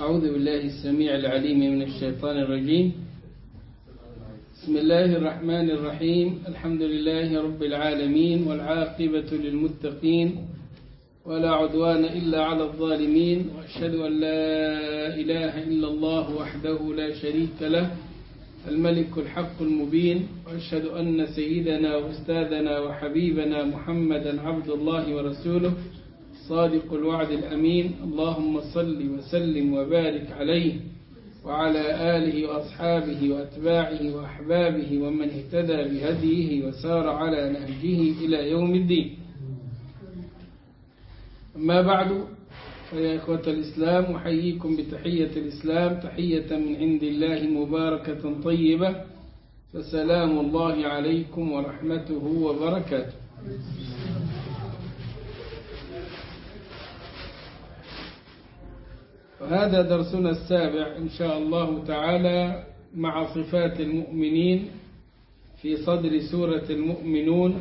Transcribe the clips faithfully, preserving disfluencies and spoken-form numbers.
أعوذ بالله السميع العليم من الشيطان الرجيم. بسم الله الرحمن الرحيم. الحمد لله رب العالمين، والعاقبة للمتقين، ولا عدوان إلا على الظالمين، وأشهد أن لا إله إلا الله وحده لا شريك له الملك الحق المبين، وأشهد أن سيدنا وأستاذنا وحبيبنا محمدا عبد الله ورسوله صادق الوعد الأمين. اللهم صل وسلم وبارك عليه وعلى آله وأصحابه وأتباعه وأحبابه ومن اهتدى بهديه وسار على نهجه إلى يوم الدين. أما بعد، فيا إخوة الإسلام، أحييكم بتحية الإسلام، تحية من عند الله مباركة طيبة، فسلام الله عليكم ورحمته وبركاته. وهذا درسنا السابع إن شاء الله تعالى مع صفات المؤمنين في صدر سورة المؤمنون،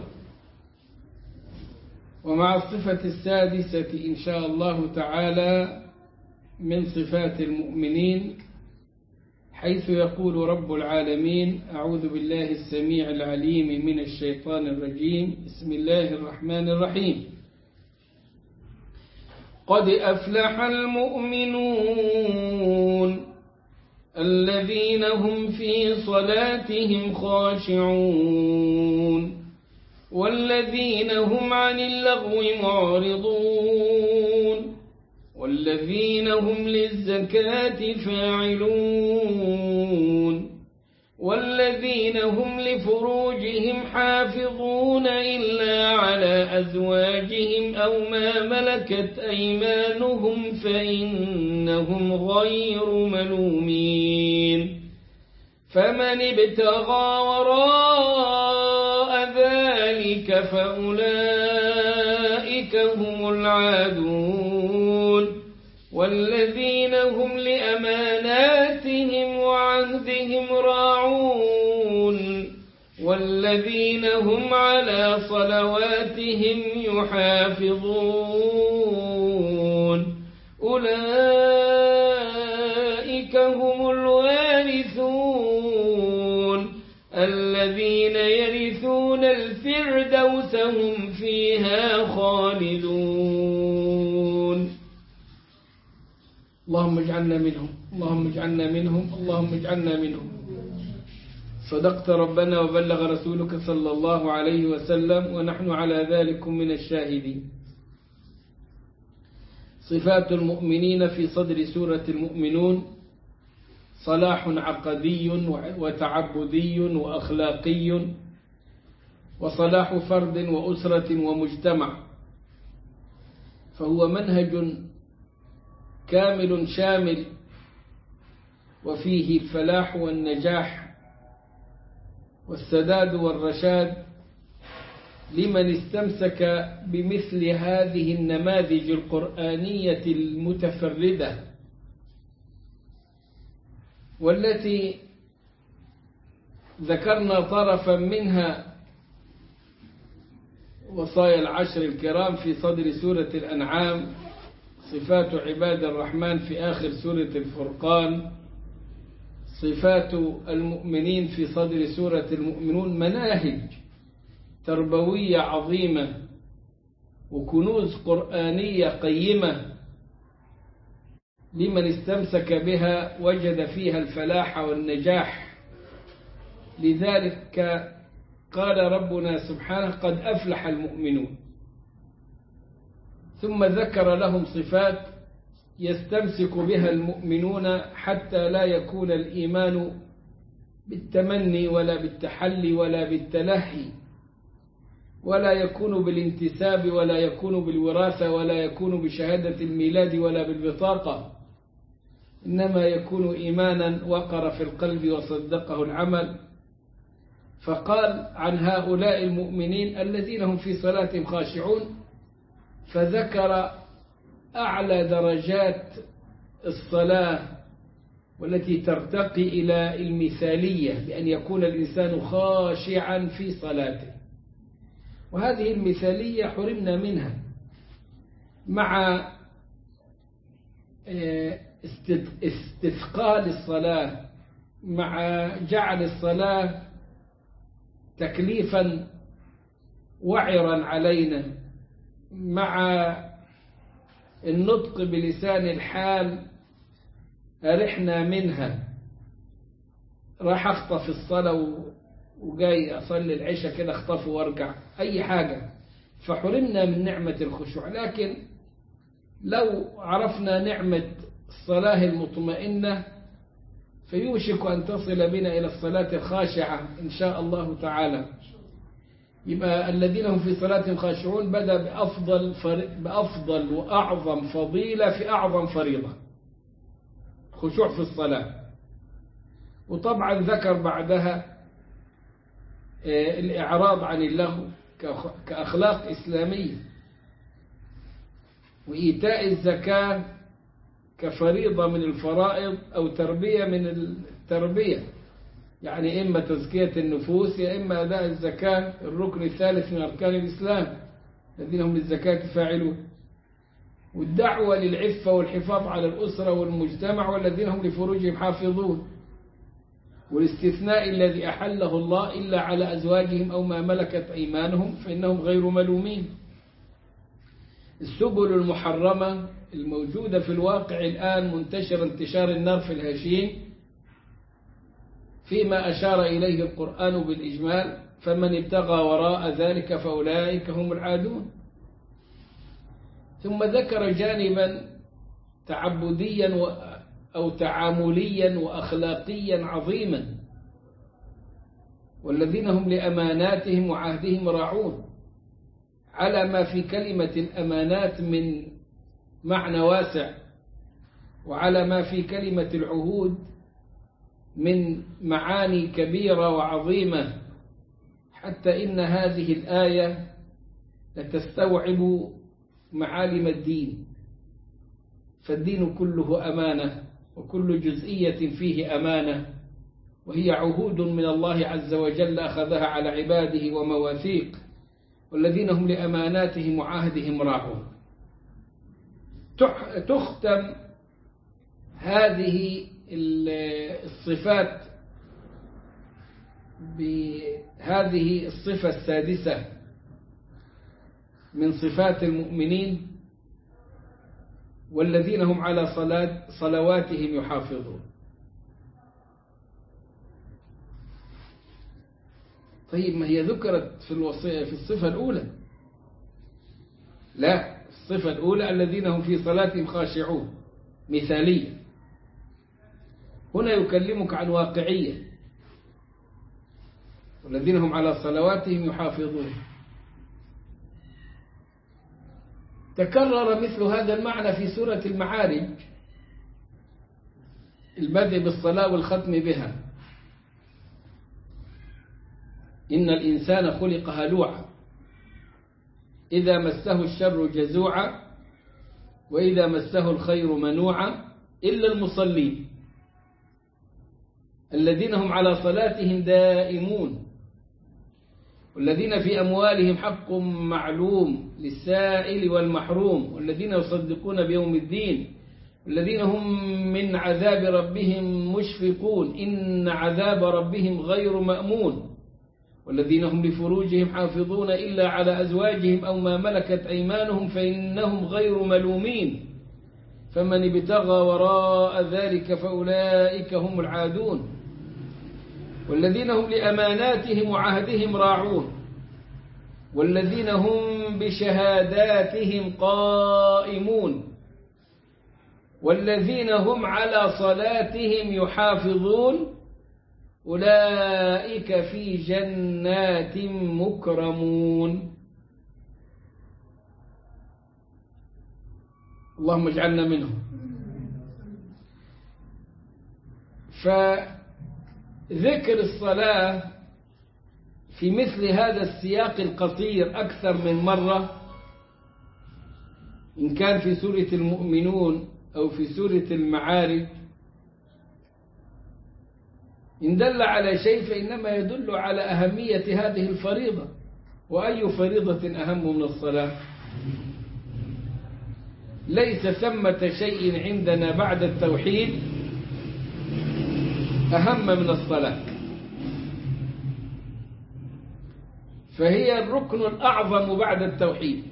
ومع الصفة السادسة إن شاء الله تعالى من صفات المؤمنين، حيث يقول رب العالمين: أعوذ بالله السميع العليم من الشيطان الرجيم. بسم الله الرحمن الرحيم. قد أفلح المؤمنون الذين هم في صلاتهم خاشعون والذين هم عن اللغو معرضون والذين هم للزكاة فاعلون والذين هم لفروجهم حافظون إلا على أزواجهم أو ما ملكت أيمانهم فإنهم غير ملومين. فمن ابتغى وراء ذلك فأولئك هم العادون والذين هم لأماناتهم وعهدهم راعون والذين هم على صلواتهم يحافظون. أولئك هم الوارثون الذين يرثون الفردوس هم فيها خالدون. اللهم اجعلنا منهم، اللهم اجعلنا منهم، اللهم اجعلنا منهم. صدقت ربنا وبلغ رسولك صلى الله عليه وسلم، ونحن على ذلك من الشاهدين. صفات المؤمنين في صدر سورة المؤمنون: صلاح عقدي وتعبدي وأخلاقي، وصلاح فرد وأسرة ومجتمع، فهو منهج كامل شامل، وفيه الفلاح والنجاح والسداد والرشاد لمن استمسك بمثل هذه النماذج القرآنية المتفردة، والتي ذكرنا طرفا منها وصايا العشر الكرام في صدر سورة الأنعام، صفات عباد الرحمن في آخر سورة الفرقان، صفات المؤمنين في صدر سورة المؤمنون. مناهج تربوية عظيمة وكنوز قرآنية قيمة لمن استمسك بها وجد فيها الفلاح والنجاح. لذلك قال ربنا سبحانه: قد أفلح المؤمنون، ثم ذكر لهم صفات يستمسك بها المؤمنون حتى لا يكون الإيمان بالتمني ولا بالتحلي ولا بالتلهي، ولا يكون بالانتساب ولا يكون بالوراثة ولا يكون بشهادة الميلاد ولا بالبطاقة، إنما يكون إيمانا وقر في القلب وصدقه العمل. فقال عن هؤلاء المؤمنين الذين هم في صلاتهم خاشعون، فذكر أعلى درجات الصلاة والتي ترتقي إلى المثالية، بأن يكون الإنسان خاشعا في صلاته، وهذه المثالية حرمنا منها مع استثقال الصلاة مع جعل الصلاة تكليفا وعرا علينا، مع النطق بلسان الحال أرحنا منها. راح أخطف الصلاة وجاي أصلي العشاء كده أخطفه وارجع أي حاجة، فحرمنا من نعمة الخشوع. لكن لو عرفنا نعمة الصلاة المطمئنة فيوشك أن تصل بنا إلى الصلاة الخاشعة إن شاء الله تعالى. يبقى الذين هم في صلاة خاشعون بدأ بأفضل, بأفضل وأعظم فضيلة في أعظم فريضة، خشوع في الصلاة. وطبعا ذكر بعدها الإعراض عن اللغو كأخلاق إسلامية، وإيتاء الزكاة كفريضة من الفرائض أو تربية من التربية، يعني إما تزكية النفوس يا إما أداء الزكاة، الركن الثالث من أركان الإسلام الذين هم للزكاة فاعلون. والدعوة للعفة والحفاظ على الأسرة والمجتمع والذين هم لفروجهم حافظون. والاستثناء الذي أحله الله إلا على أزواجهم أو ما ملكت أيمانهم فإنهم غير ملومين. السبل المحرمة الموجودة في الواقع الآن منتشر انتشار النار في الهشيم فيما أشار إليه القرآن بالإجمال، فمن ابتغى وراء ذلك فأولئك هم العادون. ثم ذكر جانبا تعبديا أو تعامليا وأخلاقيا عظيما، والذين هم لأماناتهم وعهدهم راعون، على ما في كلمة الأمانات من معنى واسع، وعلى ما في كلمة العهود من معاني كبيرة وعظيمة، حتى إن هذه الآية لتستوعب معالم الدين. فالدين كله أمانة، وكل جزئية فيه أمانة، وهي عهود من الله عز وجل أخذها على عباده ومواثيق، والذين هم لأماناتهم وعهدهم راعون. تختم هذه الصفات بهذه الصفة السادسة من صفات المؤمنين، والذين هم على صلاة صلواتهم يحافظون. طيب ما هي ذكرت في الوصية في الصفة الأولى؟ لا، الصفة الأولى الذين هم في صلاتهم خاشعون مثالية. هنا يكلمك عن واقعية، والذين هم على صلواتهم يحافظون. تكرر مثل هذا المعنى في سورة المعارج، البدء بالصلاة والختم بها. إن الإنسان خلق هلوعا إذا مسه الشر جزوعا وإذا مسه الخير منوعا إلا المصلين الذين هم على صلاتهم دائمون، والذين في أموالهم حق معلوم للسائل والمحروم، والذين يصدقون بيوم الدين، والذين هم من عذاب ربهم مشفقون إن عذاب ربهم غير مأمون، والذين هم لفروجهم حافظون إلا على أزواجهم أو ما ملكت أيمانهم فإنهم غير ملومين، فمن ابتغى وراء ذلك فأولئك هم العادون، والذين هم لأماناتهم وعهدهم راعون، والذين هم بشهاداتهم قائمون، والذين هم على صلاتهم يحافظون أولئك في جنات مكرمون. اللهم اجعلنا منهم. فذكر الصلاة في مثل هذا السياق القصير أكثر من مرة، إن كان في سورة المؤمنون أو في سورة المعارج، إن دل على شيء فإنما يدل على أهمية هذه الفريضة. وأي فريضة أهم من الصلاة؟ ليس ثمة شيء عندنا بعد التوحيد أهم من الصلاة، فهي الركن الأعظم بعد التوحيد.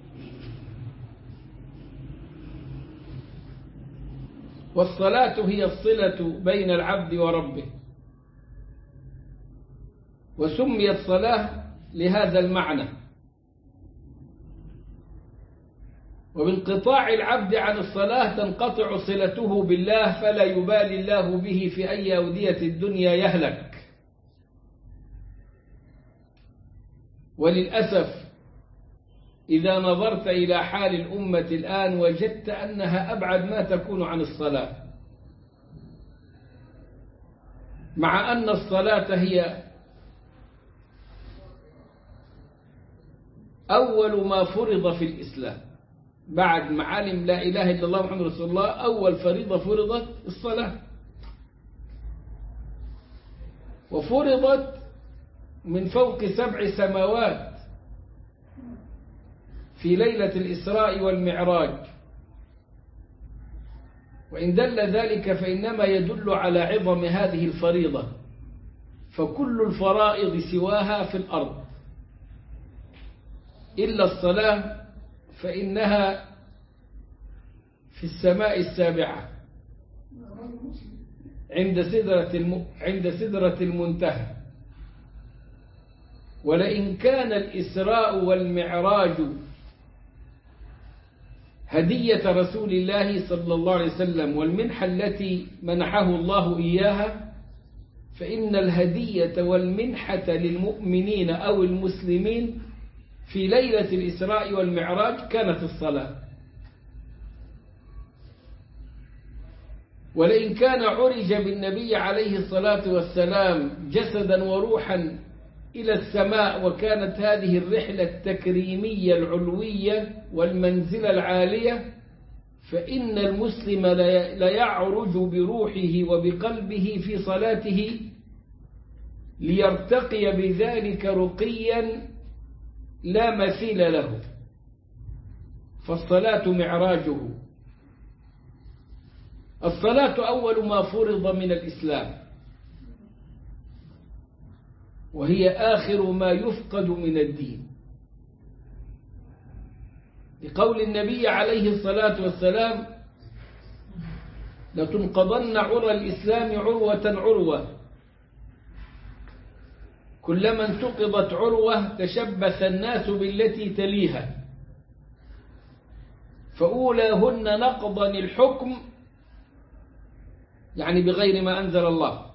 والصلاة هي الصلة بين العبد وربه، وسميت صلاة لهذا المعنى. وبانقطاع العبد عن الصلاة تنقطع صلته بالله، فلا يبالي الله به في أي أودية الدنيا يهلك. وللأسف إذا نظرت إلى حال الأمة الآن وجدت أنها أبعد ما تكون عن الصلاة، مع أن الصلاة هي أول ما فرض في الإسلام بعد معالم لا إله إلا الله محمد رسول الله. أول فريضة فرضت الصلاة، وفرضت من فوق سبع سماوات في ليلة الإسراء والمعراج. وإن دل ذلك فإنما يدل على عظم هذه الفريضة، فكل الفرائض سواها في الأرض إلا الصلاة، فإنها في السماء السابعة عند سدرة الم... عند سدرة المنتهى. ولئن كان الإسراء والمعراج هدية رسول الله صلى الله عليه وسلم والمنحة التي منحه الله إياها، فإن الهدية والمنحة للمؤمنين أو المسلمين في ليلة الإسراء والمعراج كانت الصلاة. ولئن كان عرج بالنبي عليه الصلاة والسلام جسدا وروحا إلى السماء، وكانت هذه الرحلة التكريمية العلوية والمنزلة العالية، فإن المسلم لا يعرج بروحه وبقلبه في صلاته ليرتقي بذلك رقيا لا مثيل له. فالصلاة معراجه. الصلاة أول ما فرض من الإسلام، وهي آخر ما يفقد من الدين، لقول النبي عليه الصلاة والسلام: لتنقضن عرى الإسلام عروة عروة، كلما انتقضت عروة تشبث الناس بالتي تليها، فأولاهن نقضا الحكم، يعني بغير ما أنزل الله،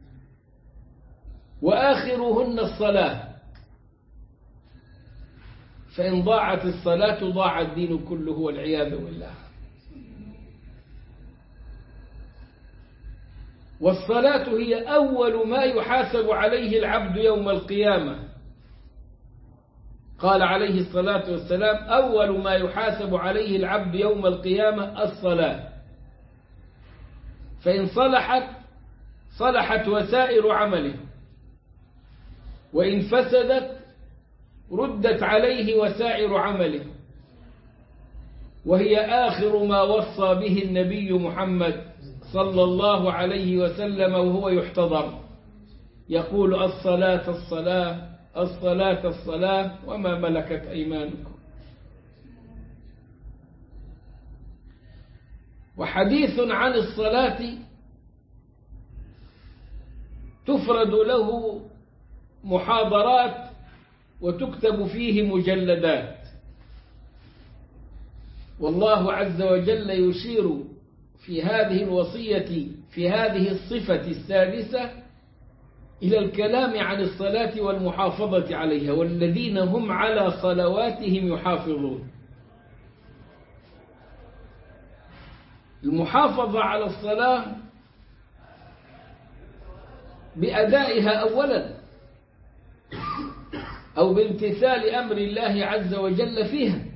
وآخرهن الصلاة، فإن ضاعت الصلاة ضاع الدين كله والعياذ بالله. والصلاة هي أول ما يحاسب عليه العبد يوم القيامة. قال عليه الصلاة والسلام: أول ما يحاسب عليه العبد يوم القيامة الصلاة، فإن صلحت صلحت وسائر عمله، وإن فسدت ردت عليه وسائر عمله. وهي آخر ما وصى به النبي محمد صلى الله عليه وسلم وهو يحتضر، يقول: الصلاة الصلاة الصلاة الصلاة وما ملكت أيمانكم. وحديث عن الصلاة تفرد له محاضرات وتكتب فيه مجلدات. والله عز وجل يشير في هذه الوصية في هذه الصفة السادسة إلى الكلام عن الصلاة والمحافظة عليها، والذين هم على صلواتهم يحافظون. المحافظة على الصلاة بأدائها أولا، أو بامتثال أمر الله عز وجل فيها،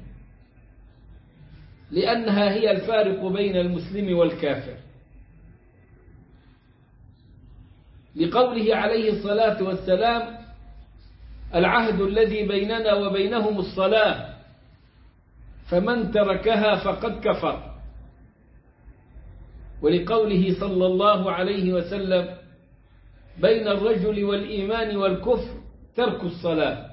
لأنها هي الفارق بين المسلم والكافر، لقوله عليه الصلاة والسلام: العهد الذي بيننا وبينهم الصلاة، فمن تركها فقد كفر، ولقوله صلى الله عليه وسلم بين الرجل والإيمان والكفر ترك الصلاة.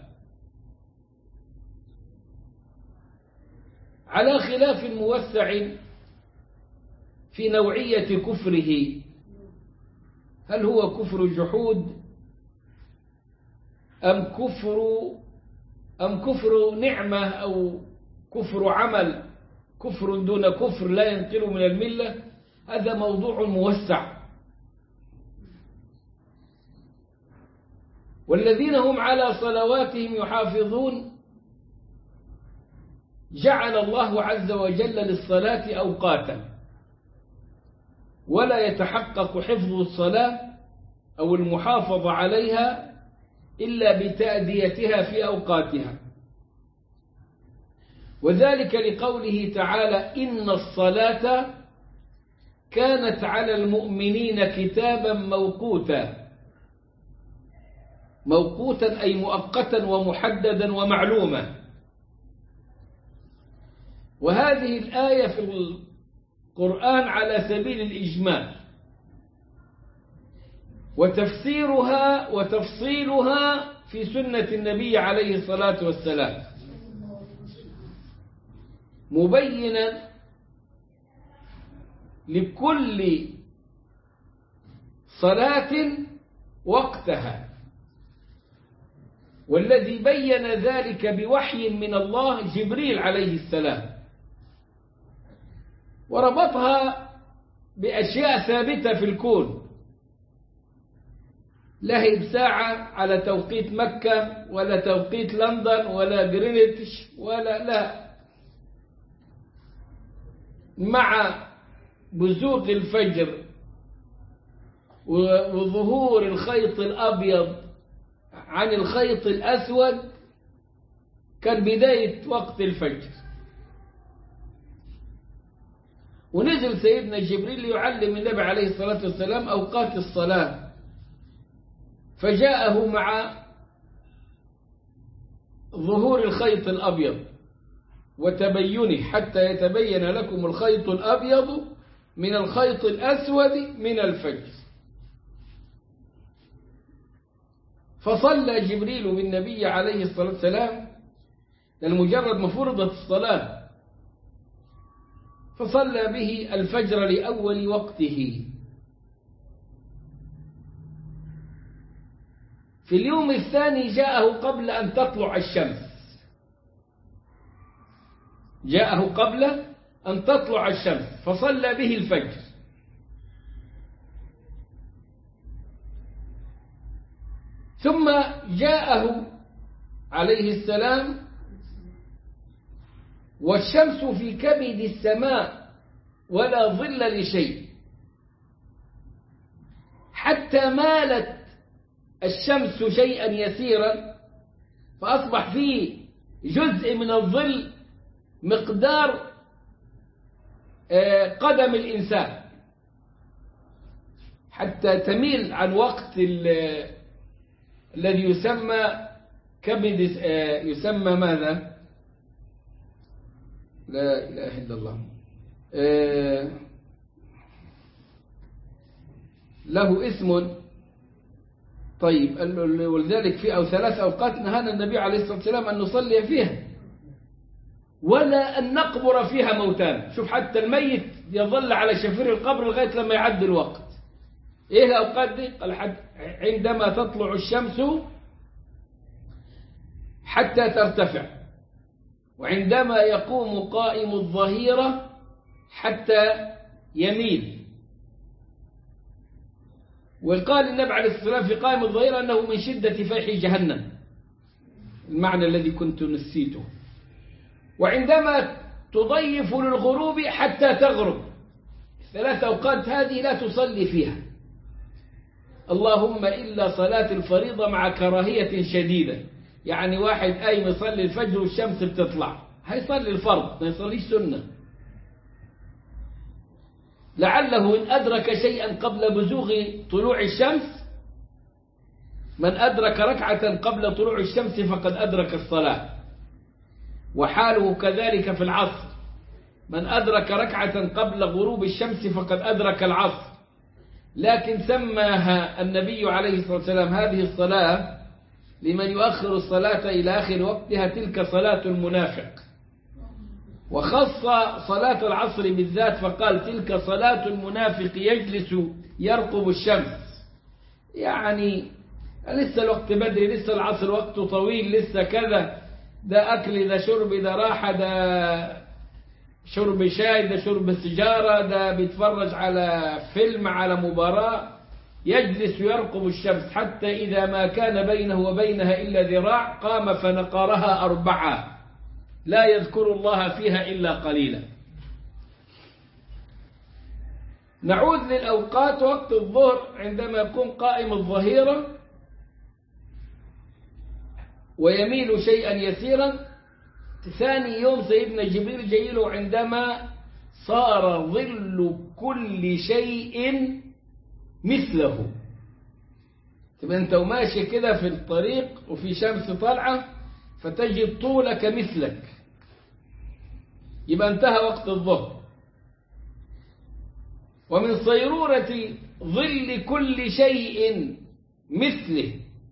على خلاف موسع في نوعية كفره، هل هو كفر جحود أم كفر أم كفر نعمة أو كفر عمل، كفر دون كفر لا ينقل من الملة؟ هذا موضوع موسع. والذين هم على صلواتهم يحافظون جعل الله عز وجل للصلاة أوقاتا، ولا يتحقق حفظ الصلاة أو المحافظة عليها إلا بتأديتها في أوقاتها، وذلك لقوله تعالى إن الصلاة كانت على المؤمنين كتابا موقوتا. موقوتا أي مؤقتا ومحددا ومعلوما. وهذه الآية في القرآن على سبيل الإجمال، وتفسيرها وتفصيلها في سنة النبي عليه الصلاة والسلام، مبينا لكل صلاة وقتها. والذي بين ذلك بوحي من الله جبريل عليه السلام، وربطها بأشياء ثابتة في الكون، لا هي بساعة على توقيت مكة ولا توقيت لندن ولا جرينتش ولا لا، مع بزوغ الفجر وظهور الخيط الأبيض عن الخيط الأسود كان بداية وقت الفجر. ونزل سيدنا جبريل ليعلم النبي عليه الصلاة والسلام أوقات الصلاة، فجاءه مع ظهور الخيط الأبيض وتبينه حتى يتبين لكم الخيط الأبيض من الخيط الأسود من الفجر. فصلى جبريل بالنبي عليه الصلاة والسلام لمجرد مفروضة الصلاة، فصلى به الفجر لأول وقته. في اليوم الثاني جاءه قبل أن تطلع الشمس، جاءه قبل أن تطلع الشمس فصلى به الفجر. ثم جاءه عليه السلام والشمس في كبد السماء ولا ظل لشيء، حتى مالت الشمس شيئا يسيرا فأصبح فيه جزء من الظل مقدار قدم الإنسان، حتى تميل عن وقت الذي يسمى كبد، يسمى ماذا؟ لا إله إلا الله، له اسم. طيب، ولذلك في أو ثلاث أوقات نهانا النبي عليه الصلاة والسلام أن نصلي فيها ولا أن نقبر فيها موتانا. شوف حتى الميت يظل على شفير القبر لغاية لما يعدي الوقت. إيه الأوقات دي؟ قال حد عندما تطلع الشمس حتى ترتفع، وعندما يقوم قائم الظهيرة حتى يميل. وقال النبي عليه الصلاة والسلام في قائم الظهيرة أنه من شدة فيح جهنم، المعنى الذي كنت نسيته. وعندما تضيف للغروب حتى تغرب، ثلاث أوقات هذه لا تصلي فيها، اللهم إلا صلاة الفريضة مع كراهية شديدة، يعني واحد قايم يصلي الفجر والشمس بتطلع، هيصلي الفرض ما يصليش سنة، لعله إن أدرك شيئا قبل بزوغ طلوع الشمس، من أدرك ركعة قبل طلوع الشمس فقد أدرك الصلاة. وحاله كذلك في العصر، من أدرك ركعة قبل غروب الشمس فقد أدرك العصر، لكن سماها النبي عليه الصلاة والسلام هذه الصلاة لمن يؤخر الصلاة إلى آخر وقتها تلك صلاة المنافق، وخص صلاة العصر بالذات فقال تلك صلاة المنافق يجلس يرقب الشمس، يعني لسه الوقت بدري، لسه العصر وقته طويل، لسه كذا، ده أكل، ده شرب، ده راحة، ده شرب شاي، ده شرب سيجارة، ده بيتفرج على فيلم، على مباراة، يجلس يرقب الشمس حتى إذا ما كان بينه وبينها إلا ذراع قام فنقرها أربعة لا يذكر الله فيها إلا قليلا. نعود للأوقات. وقت الظهر عندما يكون قائم الظهيرة ويميل شيئا يسيرا. ثاني يوم سيدنا جبريل جايله عندما صار ظل كل شيء مثله. تبقى انت وماشي كده في الطريق وفي شمس طالعة فتجد طولك مثلك، يبقى انتهى وقت الظهر. ومن صيرورة ظل كل شيء مثله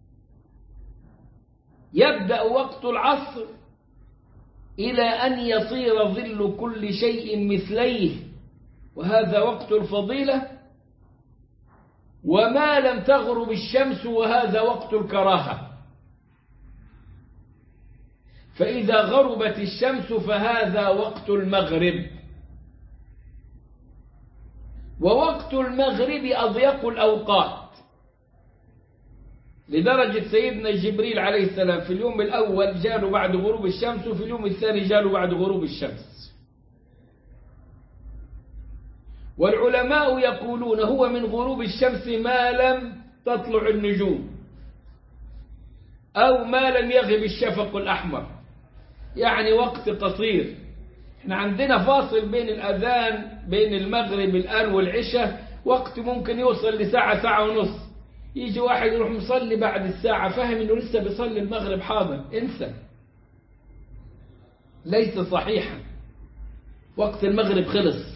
يبدأ وقت العصر إلى أن يصير ظل كل شيء مثليه، وهذا وقت الفضيلة. وما لم تغرب الشمس وهذا وقت الكراهة، فإذا غربت الشمس فهذا وقت المغرب. ووقت المغرب أضيق الأوقات، لدرجة سيدنا جبريل عليه السلام في اليوم الأول جاله بعد غروب الشمس، وفي اليوم الثاني جاله بعد غروب الشمس. والعلماء يقولون هو من غروب الشمس ما لم تطلع النجوم أو ما لم يغب الشفق الأحمر، يعني وقت قصير. احنا عندنا فاصل بين الأذان بين المغرب الآن والعشاء وقت ممكن يوصل لساعة ساعة ونص، يجي واحد يروح مصلي بعد الساعة فاهم انه لسه بيصلي المغرب، حاضر، انسى، ليس صحيحا، وقت المغرب خلص.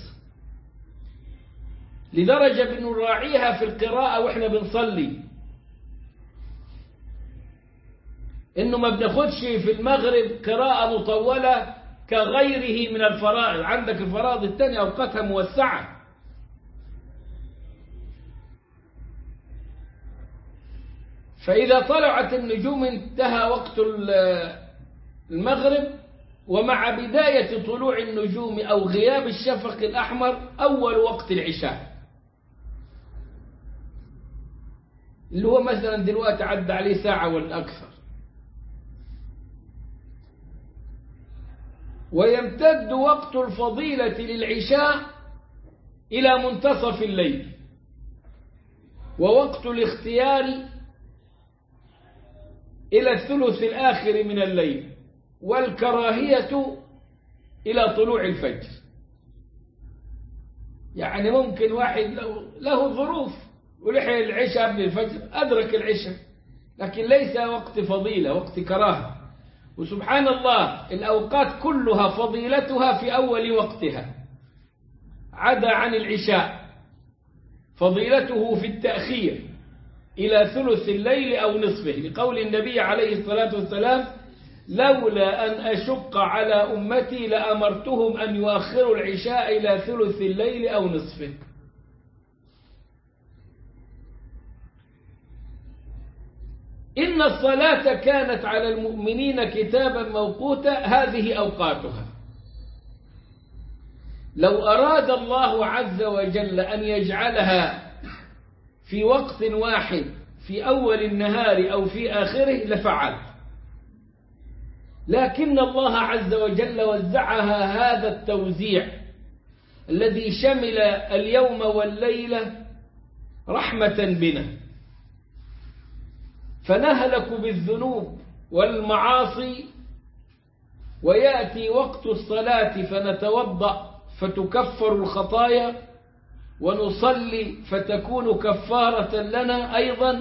لدرجة بنراعيها في القراءة واحنا بنصلي، انه ما بناخدش في المغرب قراءة مطولة كغيره من الفرائض. عندك الفرائض الثانية أوقاتها موسعة. فإذا طلعت النجوم انتهى وقت المغرب، ومع بداية طلوع النجوم أو غياب الشفق الأحمر أول وقت العشاء، اللي هو مثلا دلوقتي عدى عليه ساعة والأكثر. ويمتد وقت الفضيلة للعشاء إلى منتصف الليل، ووقت الاختيار إلى الثلث الآخر من الليل، والكراهية إلى طلوع الفجر. يعني ممكن واحد له ظروف ولحق العشاء قبل الفجر، أدرك العشاء، لكن ليس وقت فضيلة، وقت كراهة. وسبحان الله الأوقات كلها فضيلتها في أول وقتها، عدا عن العشاء فضيلته في التأخير إلى ثلث الليل أو نصفه، لقول النبي عليه الصلاة والسلام: لولا أن أشق على أمتي لأمرتهم أن يؤخروا العشاء إلى ثلث الليل أو نصفه. إن الصلاة كانت على المؤمنين كتابا موقوتا، هذه أوقاتها. لو أراد الله عز وجل أن يجعلها في وقت واحد في أول النهار أو في آخره لفعل، لكن الله عز وجل وزعها هذا التوزيع الذي شمل اليوم والليلة رحمة بنا، فنهلك بالذنوب والمعاصي، ويأتي وقت الصلاة فنتوضأ فتكفر الخطايا، ونصلي فتكون كفارة لنا أيضا،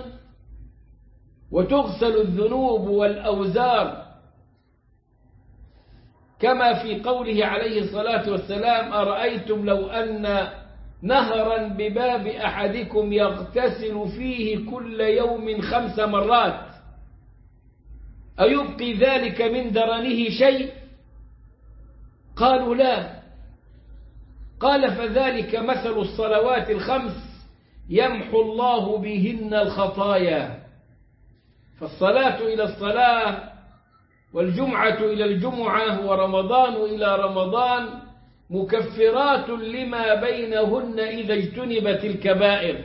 وتغسل الذنوب والأوزار كما في قوله عليه الصلاة والسلام: أرأيتم لو أن نهرا بباب أحدكم يغتسل فيه كل يوم خمس مرات أيبقي ذلك من درنه شيء؟ قالوا لا. قال: فذلك مثل الصلوات الخمس يمحو الله بهن الخطايا. فالصلاة إلى الصلاة، والجمعة إلى الجمعة، ورمضان إلى رمضان مكفرات لما بينهن إذا اجتنبت الكبائر.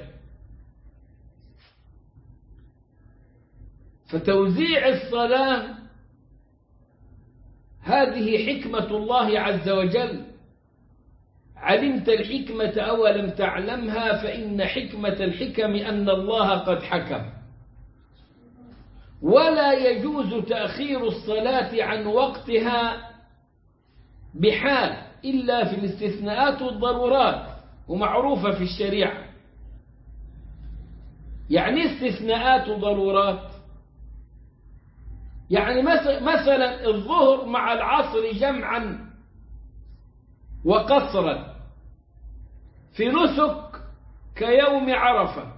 فتوزيع الصلاة هذه حكمة الله عز وجل. علمت الحكمة أولم تعلمها؟ فإن حكمة الحكم أن الله قد حكم. ولا يجوز تأخير الصلاة عن وقتها بحال إلا في الاستثناءات والضرورات، ومعروفة في الشريعة. يعني استثناءات وضرورات، يعني مثلا الظهر مع العصر جمعا وقصرا في نسك كيوم عرفة،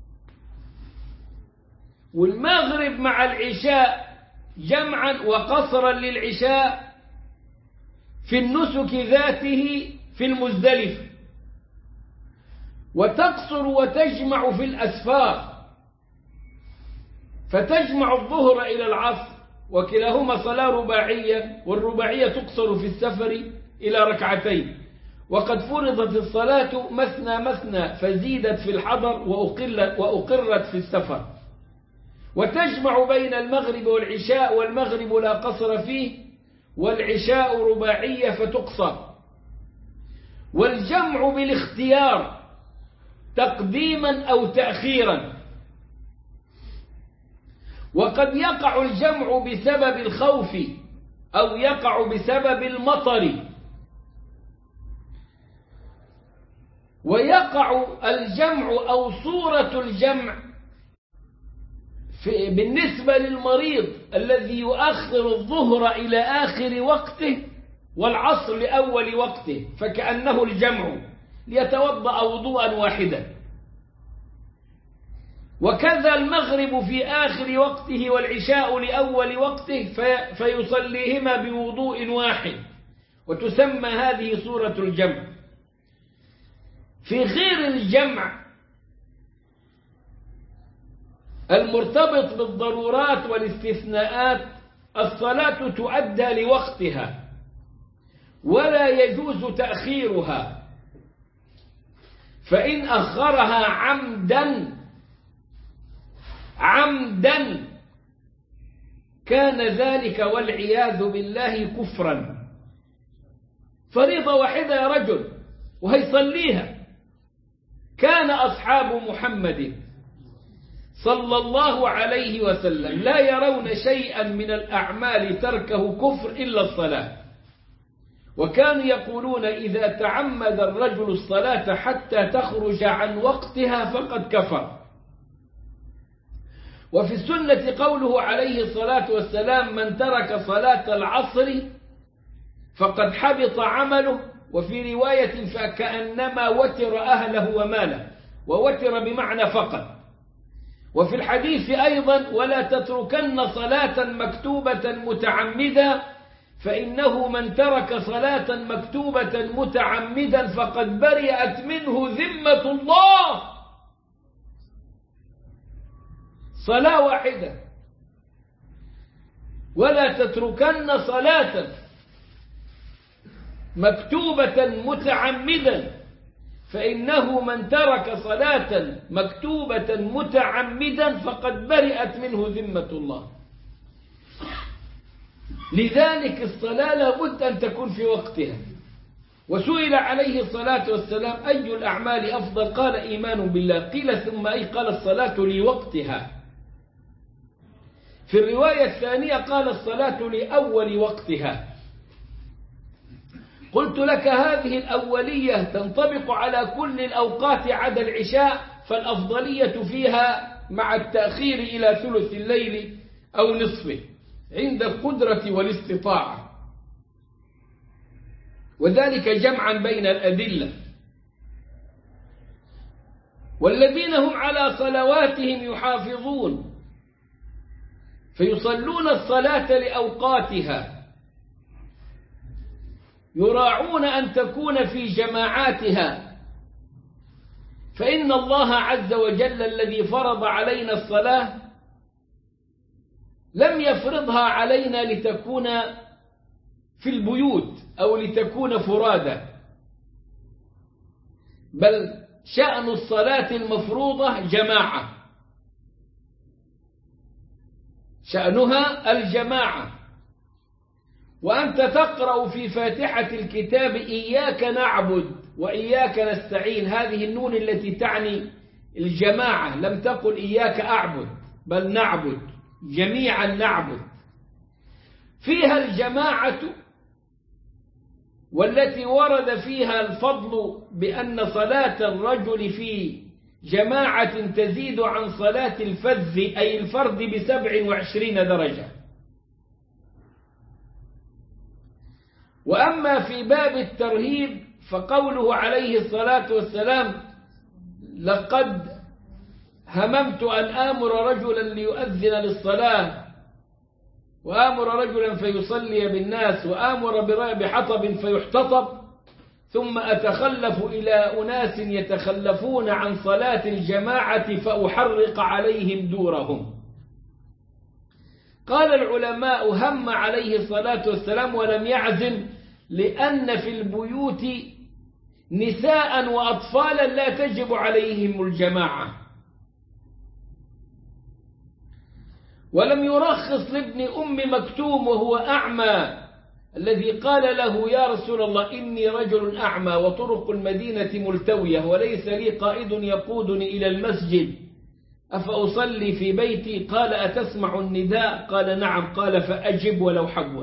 والمغرب مع العشاء جمعا وقصرا للعشاء في النسك ذاته في المزدلفة، وتقصر وتجمع في الأسفار، فتجمع الظهر إلى العصر، وكلاهما صلاة رباعية، والرباعية تقصر في السفر إلى ركعتين. وقد فرضت الصلاة مثنى مثنى فزيدت في الحضر وأقلت, وأقرت في السفر. وتجمع بين المغرب والعشاء، والمغرب لا قصر فيه، والعشاء رباعية فتقصر. والجمع بالاختيار تقديما أو تأخيرا. وقد يقع الجمع بسبب الخوف أو يقع بسبب المطر. ويقع الجمع أو صورة الجمع في بالنسبة للمريض الذي يؤخر الظهر إلى آخر وقته والعصر لأول وقته، فكأنه الجمع ليتوضأ وضوءا واحدا. وكذا المغرب في آخر وقته والعشاء لأول وقته في فيصليهما بوضوء واحد، وتسمى هذه صورة الجمع. في غير الجمع المرتبط بالضرورات والاستثناءات الصلاة تؤدى لوقتها ولا يجوز تأخيرها، فإن أخرها عمدا عمدا كان ذلك والعياذ بالله كفرا. فريضة واحدة يا رجل وهيصليها. كان أصحاب محمد صلى الله عليه وسلم لا يرون شيئا من الأعمال تركه كفر إلا الصلاة، وكانوا يقولون إذا تعمد الرجل الصلاة حتى تخرج عن وقتها فقد كفر. وفي السنة قوله عليه الصلاة والسلام: من ترك صلاة العصر فقد حبط عمله. وفي رواية: فكأنما وتر أهله وماله، ووتر بمعنى فقط. وفي الحديث أيضا: ولا تتركن صلاة مكتوبة متعمدا فإنه من ترك صلاة مكتوبة متعمدا فقد برئت منه ذمة الله. صلاة واحدة. ولا تتركن صلاة مكتوبة متعمدا فإنه من ترك صلاة مكتوبة متعمدا فقد برئت منه ذمة الله. لذلك الصلاة لابد أن تكون في وقتها. وسئل عليه الصلاة والسلام: أي الأعمال أفضل؟ قال: إيمان بالله. قيل: ثم أي؟ قال: الصلاة لوقتها. في الرواية الثانية قال: الصلاة لأول وقتها. قلت لك: هذه الأولية تنطبق على كل الأوقات عدا العشاء، فالأفضلية فيها مع التأخير إلى ثلث الليل أو نصفه عند القدرة والاستطاعة. وذلك جمعا بين الأدلة. والذين هم على صلواتهم يحافظون، فيصلون الصلاة لأوقاتها، يراعون أن تكون في جماعاتها، فإن الله عز وجل الذي فرض علينا الصلاة لم يفرضها علينا لتكون في البيوت أو لتكون فرادى، بل شأن الصلاة المفروضة جماعة، شأنها الجماعة. وأنت تقرأ في فاتحة الكتاب إياك نعبد وإياك نستعين، هذه النون التي تعني الجماعة، لم تقل إياك أعبد بل نعبد، جميعا نعبد، فيها الجماعة، والتي ورد فيها الفضل بأن صلاة الرجل في جماعة تزيد عن صلاة الفذ أي الفرد بسبع وعشرين درجة. وأما في باب الترهيب فقوله عليه الصلاة والسلام: لقد هممت أن آمر رجلا ليؤذن للصلاة، وآمر رجلا فيصلي بالناس، وآمر بحطب فيحتطب، ثم أتخلف إلى أناس يتخلفون عن صلاة الجماعة فأحرق عليهم دورهم. قال العلماء: هم عليه الصلاة والسلام ولم يعزم، لأن في البيوت نساء وأطفالا لا تجب عليهم الجماعة. ولم يرخص لابن أم مكتوم وهو أعمى، الذي قال له: يا رسول الله إني رجل أعمى وطرق المدينة ملتوية وليس لي قائد يقودني إلى المسجد، أفأصلي في بيتي؟ قال: أتسمع النداء؟ قال: نعم. قال: فأجب ولو حبوا.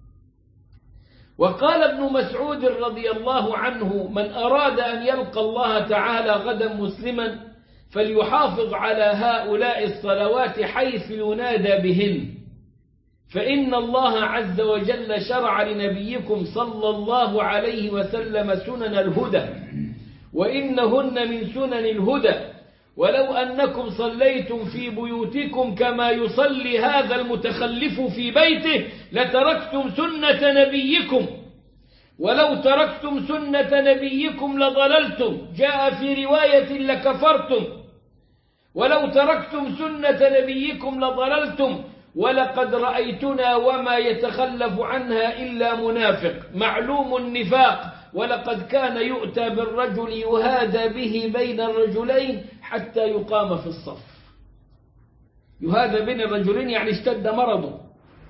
وقال ابن مسعود رضي الله عنه: من أراد أن يلقى الله تعالى غدا مسلما فليحافظ على هؤلاء الصلوات حيث ينادى بهن، فإن الله عز وجل شرع لنبيكم صلى الله عليه وسلم سنن الهدى، وإنهن من سنن الهدى، ولو أنكم صليتم في بيوتكم كما يصلي هذا المتخلف في بيته لتركتم سنة نبيكم، ولو تركتم سنة نبيكم لضللتم، جاء في رواية لكفرتم، ولو تركتم سنة نبيكم لضللتم، ولقد رأيتنا وما يتخلف عنها إلا منافق معلوم النفاق، ولقد كان يؤتى بالرجل يهادى به بين الرجلين حتى يقام في الصف. يهادى بين الرجلين يعني اشتد مرضه،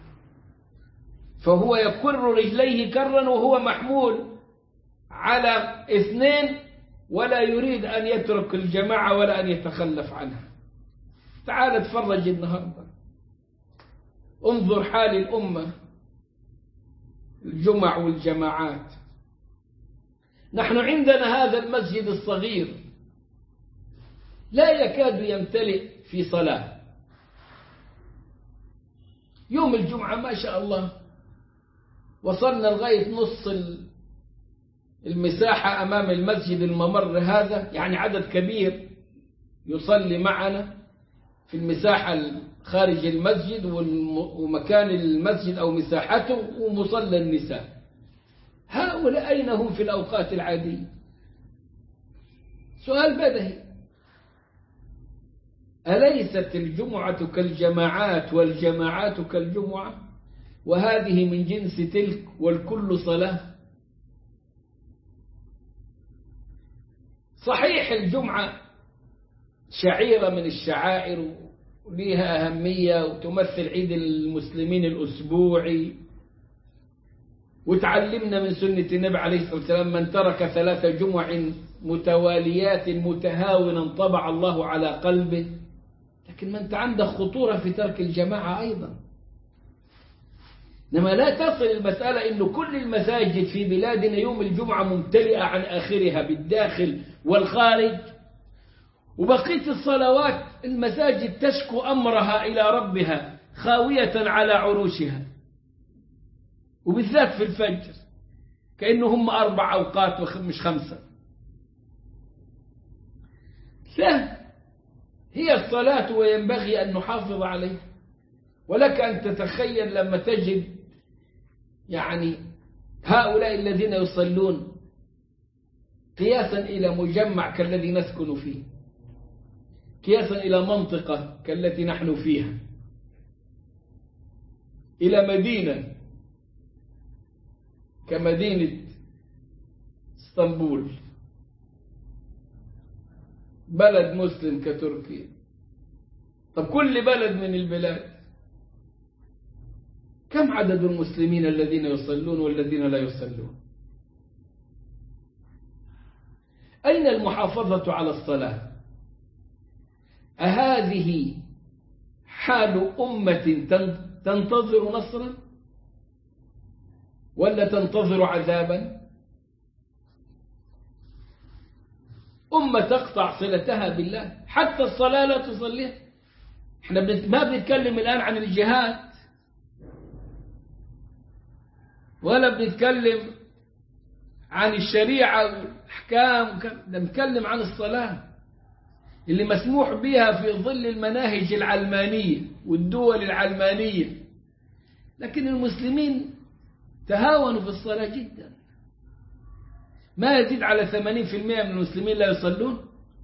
فهو يكر رجليه كرا وهو محمول على اثنين، ولا يريد أن يترك الجماعة ولا أن يتخلف عنها. تعال تفرج النهاردة، انظر حال الأمة، الجمع والجماعات. نحن عندنا هذا المسجد الصغير لا يكاد يمتلئ في صلاة. يوم الجمعة ما شاء الله وصلنا لغاية نص المساحة أمام المسجد، الممر هذا يعني عدد كبير يصلي معنا في المساحة خارج المسجد ومكان المسجد أو مساحته ومصلى النساء. هؤلاء أين هم في الأوقات العادية؟ سؤال بديهي. أليست الجمعة كالجماعات والجماعات كالجمعة؟ وهذه من جنس تلك، والكل صلاة. صحيح الجمعة شعيرة من الشعائر وليها أهمية وتمثل عيد المسلمين الأسبوعي، وتعلمنا من سنة النبي عليه الصلاة والسلام: من ترك ثلاث جمع متواليات متهاونا طبع الله على قلبه. لكن ما أنت عندك خطورة في ترك الجماعة أيضا. إنما لا تصل المسألة إنه كل المساجد في بلادنا يوم الجمعة ممتلئة عن آخرها بالداخل والخارج، وبقية الصلوات المساجد تشكو أمرها إلى ربها خاوية على عروشها، وبالذات في الفجر. كأنه هم أربع أوقات مش خمسة. لا، هي الصلاة وينبغي أن نحافظ عليها. ولك أن تتخيل لما تجد يعني هؤلاء الذين يصلون قياسا إلى مجمع كالذي نسكن فيه، قياسا إلى منطقة كالتي نحن فيها، إلى مدينة كمدينة اسطنبول، بلد مسلم كتركيا. طب كل بلد من البلاد كم عدد المسلمين الذين يصلون والذين لا يصلون؟ أين المحافظة على الصلاة؟ أهذه حال أمة تنتظر نصرا ولا تنتظر عذابا؟ أمة تقطع صلتها بالله، حتى الصلاة لا تصليها. احنا ما بنتكلم الآن عن الجهاد ولا بنتكلم عن الشريعة والأحكام، بنتكلم عن الصلاة اللي مسموح بها في ظل المناهج العلمانية والدول العلمانية. لكن المسلمين تهاونوا في الصلاة جدا، ما يزيد على ثمانين بالمئة من المسلمين لا يصلون،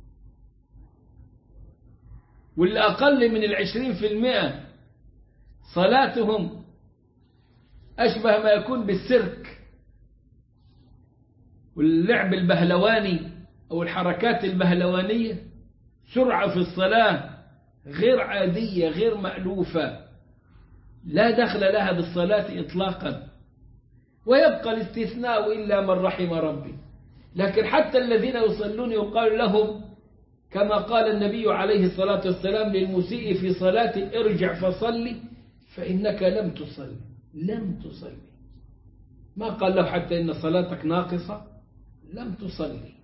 واللي أقل من العشرين بالمئة صلاتهم أشبه ما يكون بالسيرك واللعب البهلواني أو الحركات البهلوانية. سرعة في الصلاة غير عادية غير مألوفة، لا دخل لها بالصلاة إطلاقا. ويبقى الاستثناء إلا من رحم ربي. لكن حتى الذين يصلون يقال لهم كما قال النبي عليه الصلاة والسلام للمسيء في صلاة: ارجع فصلي فإنك لم تصلي. لم تصلي، ما قال له حتى إن صلاتك ناقصة، لم تصلي.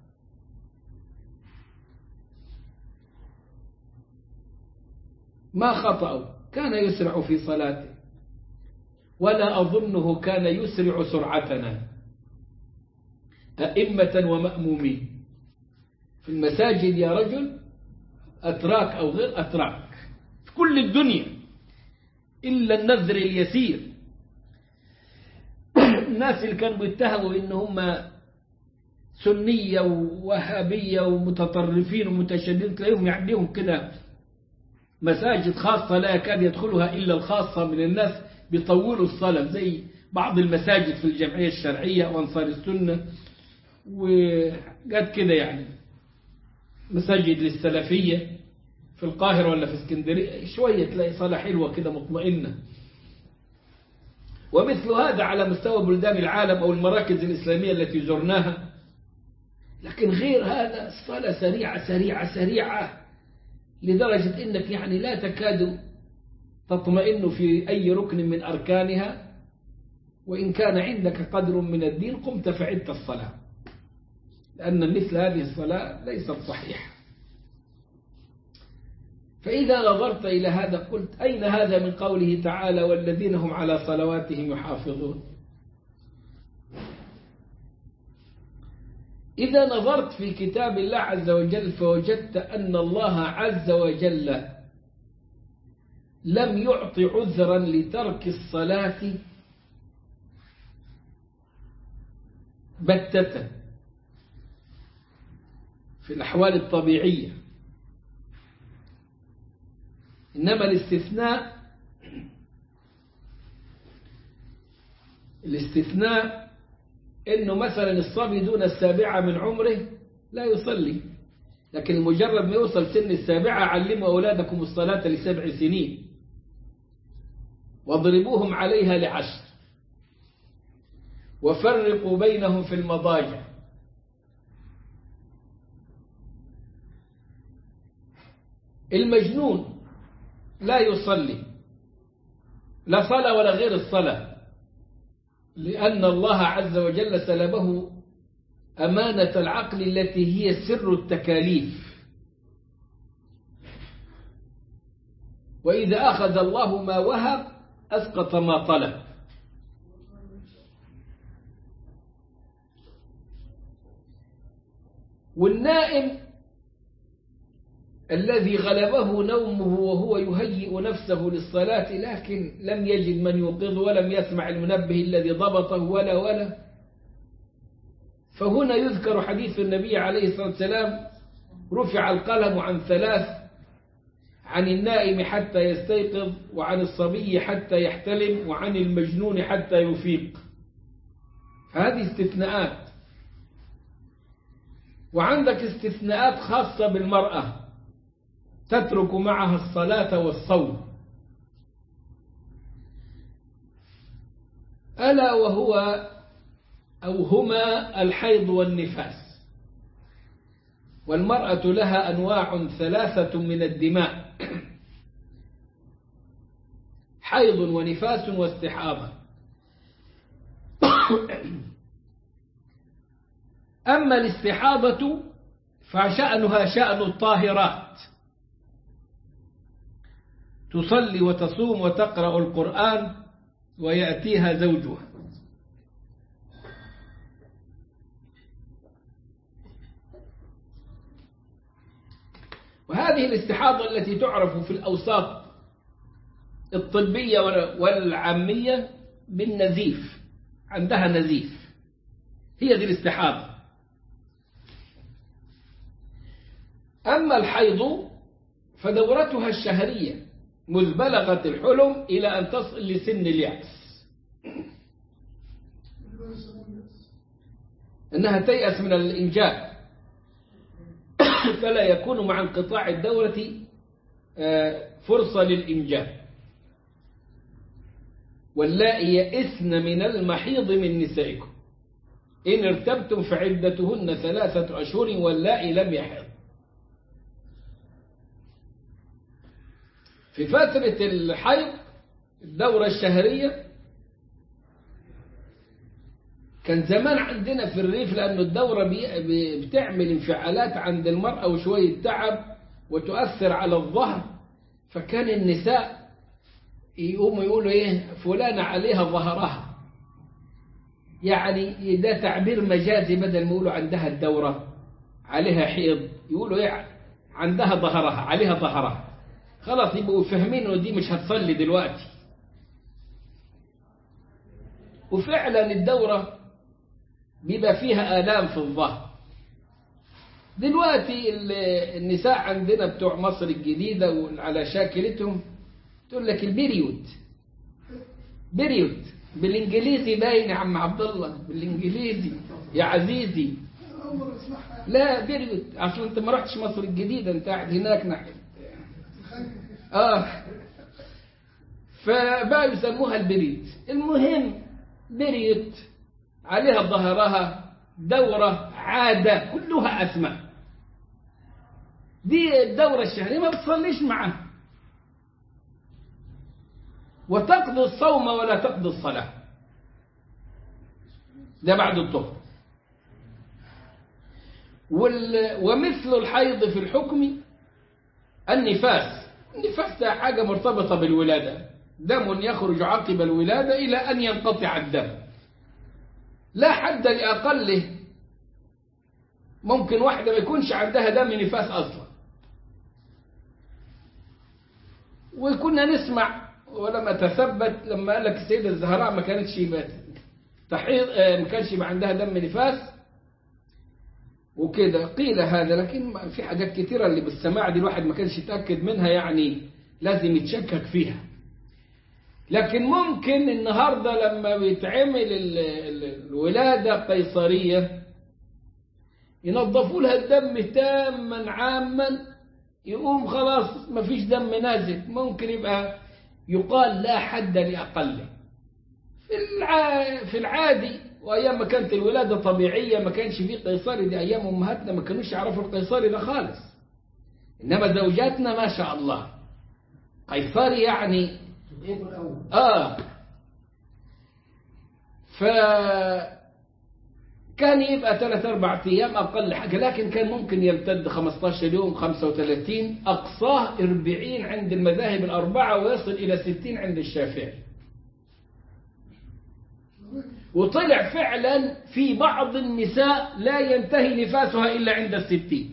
ما خطأوا، كان يسرع في صلاته، ولا أظنه كان يسرع سرعتنا أئمة ومأمومين. في المساجد يا رجل أتراك أو غير أتراك في كل الدنيا إلا النذر اليسير. الناس اللي كانوا بيتهموا إن هم سنية ووهابية ومتطرفين ومتشددين تلاقيهم يعديهم كده مساجد خاصة لا يكاد يدخلها إلا الخاصة من الناس، بيطولوا الصلاة زي بعض المساجد في الجمعية الشرعية وأنصار السنة وقد كده، يعني مساجد للسلفية في القاهرة ولا في اسكندرية شوية تلاقي صلاة حلوة كده مطمئنة. ومثل هذا على مستوى بلدان العالم أو المراكز الإسلامية التي زرناها. لكن غير هذا الصلاة سريعة سريعة سريعة لدرجة إنك يعني لا تكاد تطمئن في أي ركن من أركانها، وإن كان عندك قدر من الدين قمت فعدت الصلاة، لأن مثل هذه الصلاة ليست صحيحة. فإذا نظرت إلى هذا قلت: أين هذا من قوله تعالى: والذين هم على صلواتهم يحافظون؟ إذا نظرت في كتاب الله عز وجل فوجدت أن الله عز وجل لم يعطي عذرا لترك الصلاة بتة في الأحوال الطبيعية، إنما الاستثناء الاستثناء إنه مثلا الصبي دون السابعة من عمره لا يصلي، لكن مجرد ما يوصل سن السابعة علموا أولادكم الصلاة لسبع سنين واضربوهم عليها لعشر وفرقوا بينهم في المضاجع. المجنون لا يصلي لا صلاة ولا غير الصلاة، لأن الله عز وجل سلبه أمانة العقل التي هي سر التكاليف. وإذا أخذ الله ما وهب أسقط ما طلب. والنائم الذي غلبه نومه وهو يهيئ نفسه للصلاة لكن لم يجد من يوقظه ولم يسمع المنبه الذي ضبطه ولا ولا. فهنا يذكر حديث النبي عليه الصلاة والسلام: رفع القلم عن ثلاث: عن النائم حتى يستيقظ، وعن الصبي حتى يحتلم، وعن المجنون حتى يفيق. هذه استثناءات. وعندك استثناءات خاصة بالمرأة تترك معها الصلاة والصوم، ألا وهو أو هما الحيض والنفاس. والمرأة لها أنواع ثلاثة من الدماء: حيض ونفاس واستحاضة. أما الاستحاضة فشأنها شأن الطاهرات، تصلي وتصوم وتقرأ القرآن ويأتيها زوجها. وهذه الاستحاضة التي تعرف في الأوساط الطبية والعامية بالنزيف، عندها نزيف، هي دي الاستحاضة. أما الحيض فدورتها الشهرية مذ بلغت الحلم إلى أن تصل لسن اليأس، أنها تيأس من الإنجاب، فلا يكون مع انقطاع الدورة فرصة للإنجاب. واللائي يئسن من المحيض من نسائكم إن ارتبتم فعدتهن ثلاثة أشهر واللائي لم يحض. في فترة الحيض الدورة الشهرية كان زمان عندنا في الريف، لأن الدورة بتعمل انفعالات عند المرأة وشوية تعب وتؤثر على الظهر، فكان النساء يقوموا يقولوا إيه فلانة عليها ظهرها، يعني ده تعبير مجازي، بدل ما يقولوا عندها الدورة عليها حيض يقولوا إيه عندها ظهرها، عليها ظهرها، خلاص يبقوا فاهمين إنه دي مش هتصلي دلوقتي. وفعلا الدورة بيبقى فيها آلام في الظهر. دلوقتي النساء عندنا بتوع مصر الجديدة وعلى شاكلتهم تقول لك البريود، بريود بالإنجليزي باين يا عم عبد الله، بالإنجليزي يا عزيزي. لا بريود، عشان انت ما رحتش مصر الجديدة، انت قاعد هناك ناحية اه فبقى يسموها البريد. المهم بريد عليها ظهرها، دورة، عادة، كلها أسماء. دي الدورة الشهرية ما بتصليش معها، وتقضي الصوم ولا تقضي الصلاة، ده بعد الظهر. ومثل الحيض في الحكم النفاس. النفاس ده حاجة مرتبطة بالولادة، دم يخرج عقب الولادة إلى أن ينقطع الدم، لا حد لأقله. ممكن واحدة ما يكونش عندها دم نفاس أصلا. وكنا نسمع ولما تثبت لما قال لك السيدة الزهراء ما كانتش تحيض، ما كانش يبقى عندها دم نفاس وكده، قيل هذا. لكن في حاجات كتيرة اللي بالسماع دي الواحد ما كانش يتأكد منها، يعني لازم يتشكك فيها. لكن ممكن النهاردة لما بيتعمل الولادة قيصرية ينظفوا لها الدم تاما عاما، يقوم خلاص ما فيش دم نازل. ممكن يبقى يقال لا حد لأقله. في العادي وأيام ما كانت الولادة طبيعية ما كانش فيه قيصري، دي أيام أمهاتنا ما كانوش يعرفوا القيصري ده خالص. إنما زوجاتنا ما شاء الله قيصري يعني آه فكان يبقى ثلاث أربع أيام أقل حاجة، لكن كان ممكن يمتد خمسة عشر يوم، خمسة وثلاثين، أقصاه أربعين عند المذاهب الأربعة، ويصل إلى ستين عند الشافعي. وطلع فعلا في بعض النساء لا ينتهي نفاسها إلا عند الستين،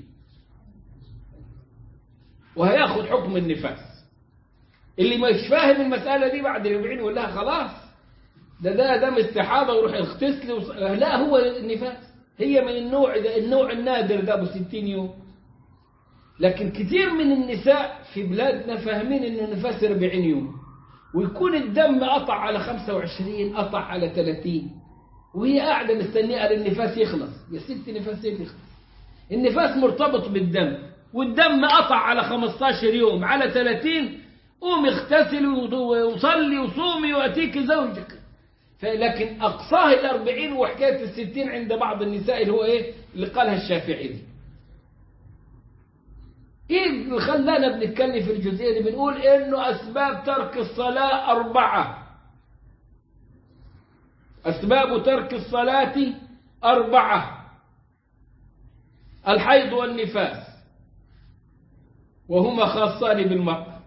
وهياخد حكم النفاس. اللي مش فاهم المسألة دي بعد الأربعين يقول لها خلاص ده ده دم استحاضة وروح اغتسلي وص... لا، هو النفاس هي من النوع ده، النوع النادر ده أبو ستين يوم. لكن كثير من النساء في بلادنا فاهمين إنه النفاس أربعين يوم، ويكون الدم قطع على خمسة وعشرين، قطع على ثلاثين، وهي قاعدة مستنية على النفاس يخلص. يا ست نفاسين يخلص، النفاس مرتبط بالدم، والدم قطع على خمسة عشر يوم، على ثلاثين قوم اغتسلي وصلي وصومي وأتيك زوجك. لكن أقصاه الأربعين وحكاية الستين عند بعض النساء اللي هو إيه اللي قالها الشافعي دي. إيه اللي خلانا بنتكلم في الجزئية دي؟ بنقول إنه أسباب ترك الصلاة أربعة. أسباب ترك الصلاة أربعة: الحيض والنفاس، وهما خاصان بالمرأة.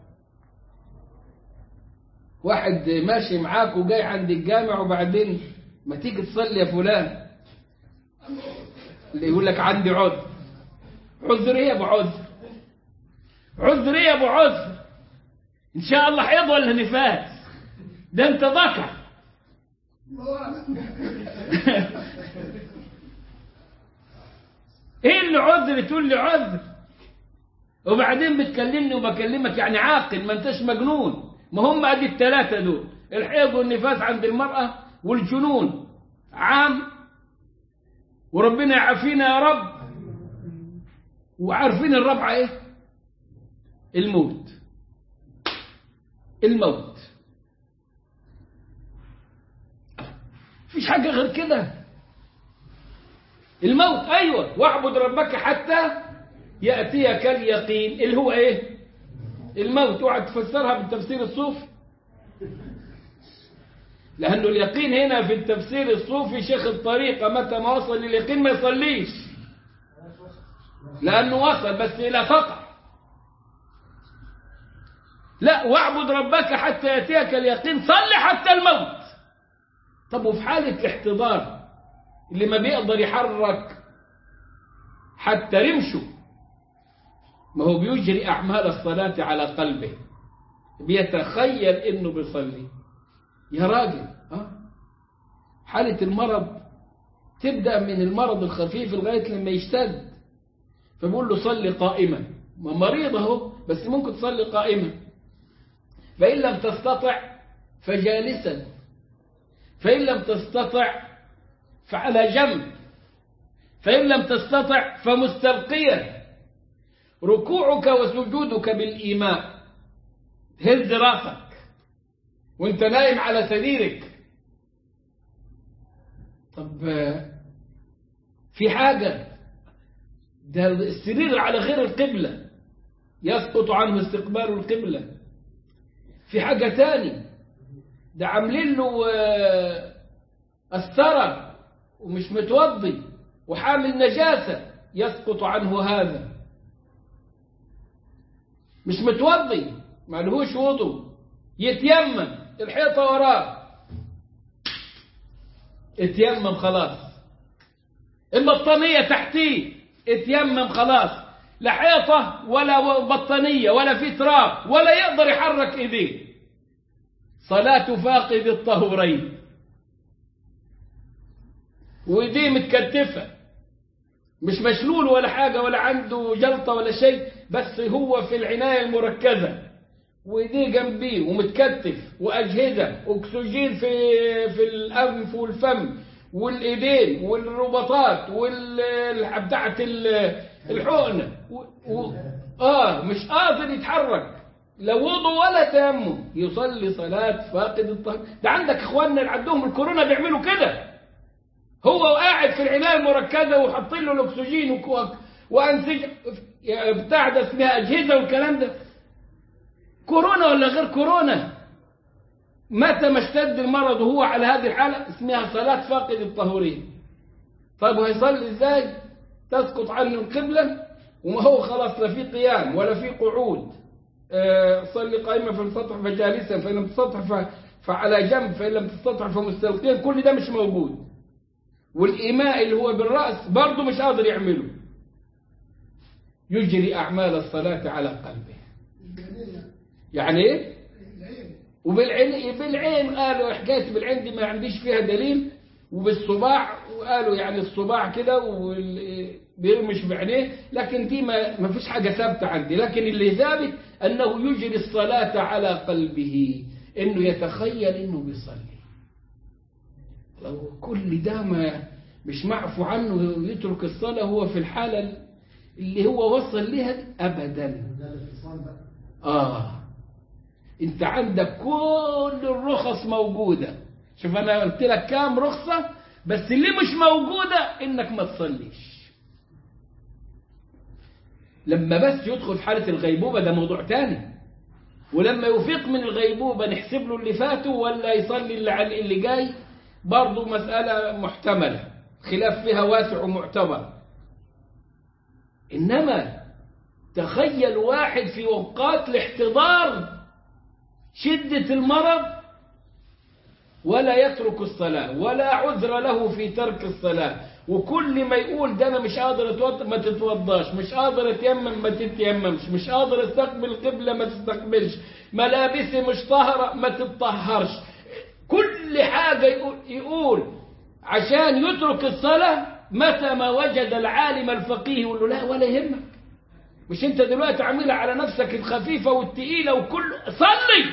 واحد ماشي معاك وجاي عند الجامع وبعدين ما تيجي تصلي يا فلان، اللي يقول لك عندي عذر. عذر ايه يا ابو عذر؟ عذر ايه يا ابو عذر؟ ان شاء الله حيض ولا نفاس؟ ده انت ذكر. ايه اللي عذر تقول لي عذر؟ وبعدين بتكلمني وبكلمك يعني عاقل، ما انتش مجنون. ما هم ادي الثلاثه دول، الحيض والنفاس عند المرأة، والجنون عام، وربنا يعافينا يا رب. وعارفين الرابعه ايه؟ الموت. الموت مفيش حاجه غير كده. الموت، ايوه. واعبد ربك حتى ياتيك اليقين، اللي هو ايه؟ الموت. اوعى تفسرها بالتفسير الصوفي، لأنه اليقين هنا في التفسير الصوفي شيخ الطريقة متى ما وصل لليقين ما يصليش، لأنه وصل بس إلى خطأ. لا، واعبد ربك حتى يأتيك اليقين، صلي حتى الموت. طب وفي حالة الاحتضار اللي ما بيقدر يحرك حتى رمشه، ما هو بيجري أعمال الصلاة على قلبه، بيتخيل إنه بيصلي. يا راجل، ها حالة المرض تبدأ من المرض الخفيف لغاية لما يشتد، فبقول له صلي قائما. ما مريض اهو، بس ممكن تصلي قائما. فإن لم تستطع فجالسا، فإن لم تستطع فعلى جنب، فإن لم تستطع فمستلقيا. ركوعك وسجودك بالإيماء، هز راسك وانت نايم على سريرك. طب في حاجة، ده السرير على غير القبلة يسقط عنه استقبال القبلة. في حاجة تاني، ده عاملين له أسترة ومش متوضي وحامل نجاسة، يسقط عنه هذا. مش متوضي ما لهوش وضوء، يتيمم، الحيطة وراه، اتيمم خلاص. البطانية تحتيه، اتيمم خلاص. لا حيطة ولا بطانية ولا في تراب ولا يقدر يحرك ايديه. صلاة فاقد الطهورين، وايديه متكتفة، مش مشلول ولا حاجة ولا عنده جلطة ولا شيء، بس هو في العناية المركزة، وايديه جنبيه ومتكتف، واجهزه اكسجين في في الانف والفم والايدين والرباطات وال بتاعه الحقنه و... اه مش قادر يتحرك، لا وضوء ولا تيمم، يصلي صلاه فاقد الطهر. ده عندك اخواننا اللي عندهم الكورونا بيعملوا كده، هو قاعد في العنايه المركزه وحاطين له الاكسجين و... وانسجه بتاع ده اسمها اجهزه والكلام ده. كورونا ولا غير كورونا، متى ما اشتد المرض وهو على هذه الحالة اسمها صلاة فاقد الطهورين. طيب وهيصلي ازاي؟ تسقط عنه القبلة وما هو خلاص لا في قيام ولا في قعود. أه صلي قائما فلتستطع فجالسا، فإن لم تستطع فعلى جنب، فإن لم تستطع فمستلقيا، كل ده مش موجود. والإيماء اللي هو بالرأس برضه مش قادر يعمله. يجري أعمال الصلاة على قلبه. يعني إيه؟ وبالعين بالعين قالوا حكاية بالعين دي ما عنديش فيها دليل، وبالصباع وقالوا يعني الصباع كده وبيرمش بعينيه، لكن دي ما ما فيش حاجة ثابتة عندي. لكن اللي ثابت أنه يجري الصلاة على قلبه، إنه يتخيل إنه بيصلي. لو كل ده ما مش معفو عنه ويترك الصلاة، هو في الحالة اللي هو وصل لها أبدا. آه انت عندك كل الرخص موجودة. شوف انا قلت لك كام رخصة، بس اللي مش موجودة انك ما تصليش. لما بس يدخل في حالة الغيبوبة ده موضوع تاني، ولما يفيق من الغيبوبة نحسب له اللي فاته ولا يصلي اللي على اللي جاي، برضو مسألة محتملة، خلاف فيها واسع ومعتبر. انما تخيل واحد في اوقات الاحتضار شدة المرض ولا يترك الصلاة، ولا عذر له في ترك الصلاة، وكل ما يقول ده أنا مش قادر أتوضى ما تتوضاش، مش قادر أتيمم ما تتيممش، مش قادر أستقبل القبلة ما تستقبلش، ملابسي مش طاهرة ما تتطهرش، كل حاجة يقول, يقول عشان يترك الصلاة. متى ما وجد العالم الفقيه يقول له لا ولا يهمك، مش انت دلوقتي عاملها على نفسك الخفيفة والتقيلة وكل صلي.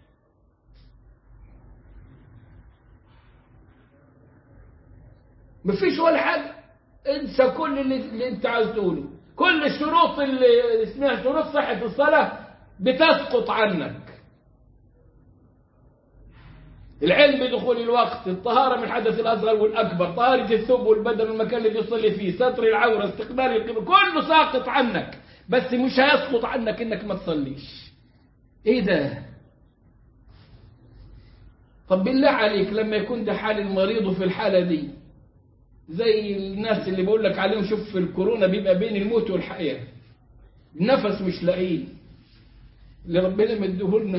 مفيش ولا حاجة، انسى كل اللي, اللي انت عايز تقوله. كل الشروط اللي اسمها شروط صحة الصلاة بتسقط عنك. العلم بدخول الوقت، الطهارة من الحدث الأصغر والأكبر، طهارة الثوب والبدن والمكان اللي يصلي فيه، ستر العورة، استقبال القبلة، كله ساقط عنك، بس مش هيسقط عنك انك ما تصليش. ايه ده؟ طب بالله عليك لما يكون ده حال المريض في الحالة دي، زي الناس اللي بقول لك عليهم، شوف في الكورونا بيبقى بين الموت والحياة، النفس مش لاقيه، اللي ربنا مديهولنا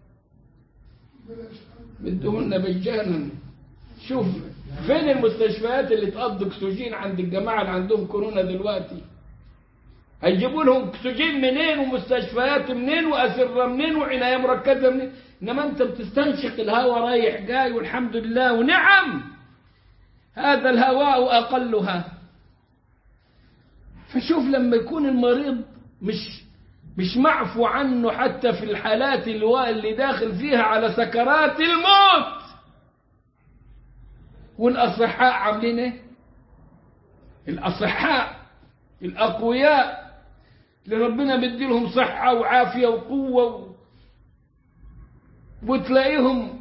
مديهولنا مجانا. شوف فين المستشفيات اللي تقضي اكسجين عند الجماعة اللي عندهم كورونا دلوقتي؟ هيجيبوا لهم اكسجين منين ومستشفيات منين وأسرة منين وعناية مركزة منين؟ انما انت بتستنشق الهواء رايح جاي والحمد لله، ونعم هذا الهواء أقلها. فشوف لما يكون المريض مش مش معفو عنه حتى في الحالات اللي داخل فيها على سكرات الموت، والأصحاء عاملين ايه؟ الأصحاء الأقوياء اللي ربنا بدي لهم صحة وعافية وقوة، وتلاقيهم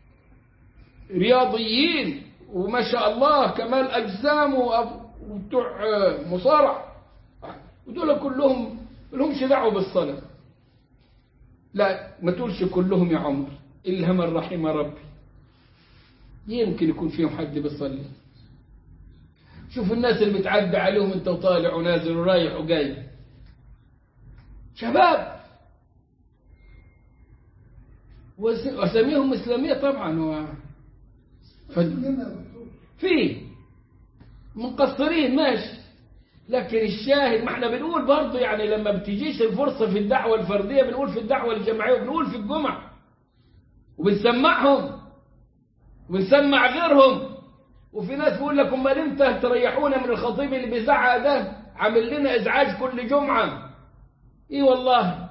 رياضيين وما شاء الله كمال أجسام وبتوع مصارع، ودول كلهم لهمش دعوة بالصلاة. لا ما تقولش كلهم يا عمر، إلا من رحم ربي، يمكن يكون فيهم حد بيصلي. شوف الناس اللي بتعدي عليهم انت وطالع ونازل ورايح وجاي، شباب واساميهم اسلاميه طبعا، و في مقصرين ماشي، لكن الشاهد ما احنا بنقول برضه يعني لما بتجيش الفرصه في الدعوه الفرديه بنقول في الدعوه الجماعيه، وبنقول في الجمعه، وبنسمعهم وبنسمع غيرهم. وفي ناس بيقول لك امال امتى تريحونا من الخطيب اللي بيزعق ده، عامل لنا ازعاج كل جمعه. ايه والله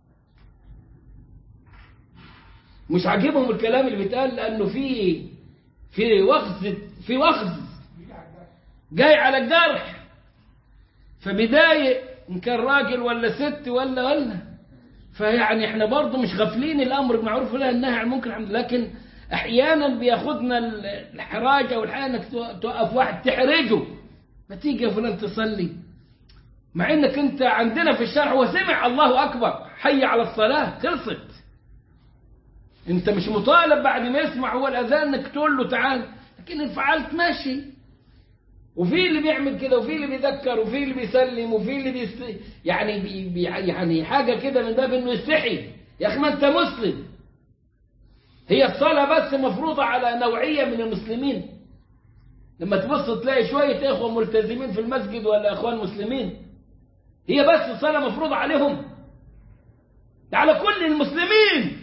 مش عاجبهم الكلام اللي بيتقال، لانه في في وخز في وخز جاي على الجرح، فبداية ان كان راجل ولا ست ولا ولا فيعني احنا برضه مش غافلين الامر بالمعروف والنهي عن المنكر، لكن احيانا بياخدنا الحراجه والحاجه انك توقف واحد تحرجه، ما تيجي يا فلان تصلي، مع انك انت عندنا في الشرع هو سمع الله اكبر حي على الصلاه خلصت، انت مش مطالب بعد ما يسمع هو الاذان انك تقول له تعال، لكن ان فعلت ماشي. وفي اللي بيعمل كده، وفي اللي بيذكر، وفي اللي بيسلم، وفي اللي بيست... يعني بي... بي... يعني حاجه كده من باب انه يستحي. يا اخي ما انت مسلم، هي الصلاة بس مفروضة على نوعية من المسلمين؟ لما تبص تلاقي شوية إخوة ملتزمين في المسجد ولا إخوان مسلمين، هي بس الصلاة مفروضة عليهم؟ على كل المسلمين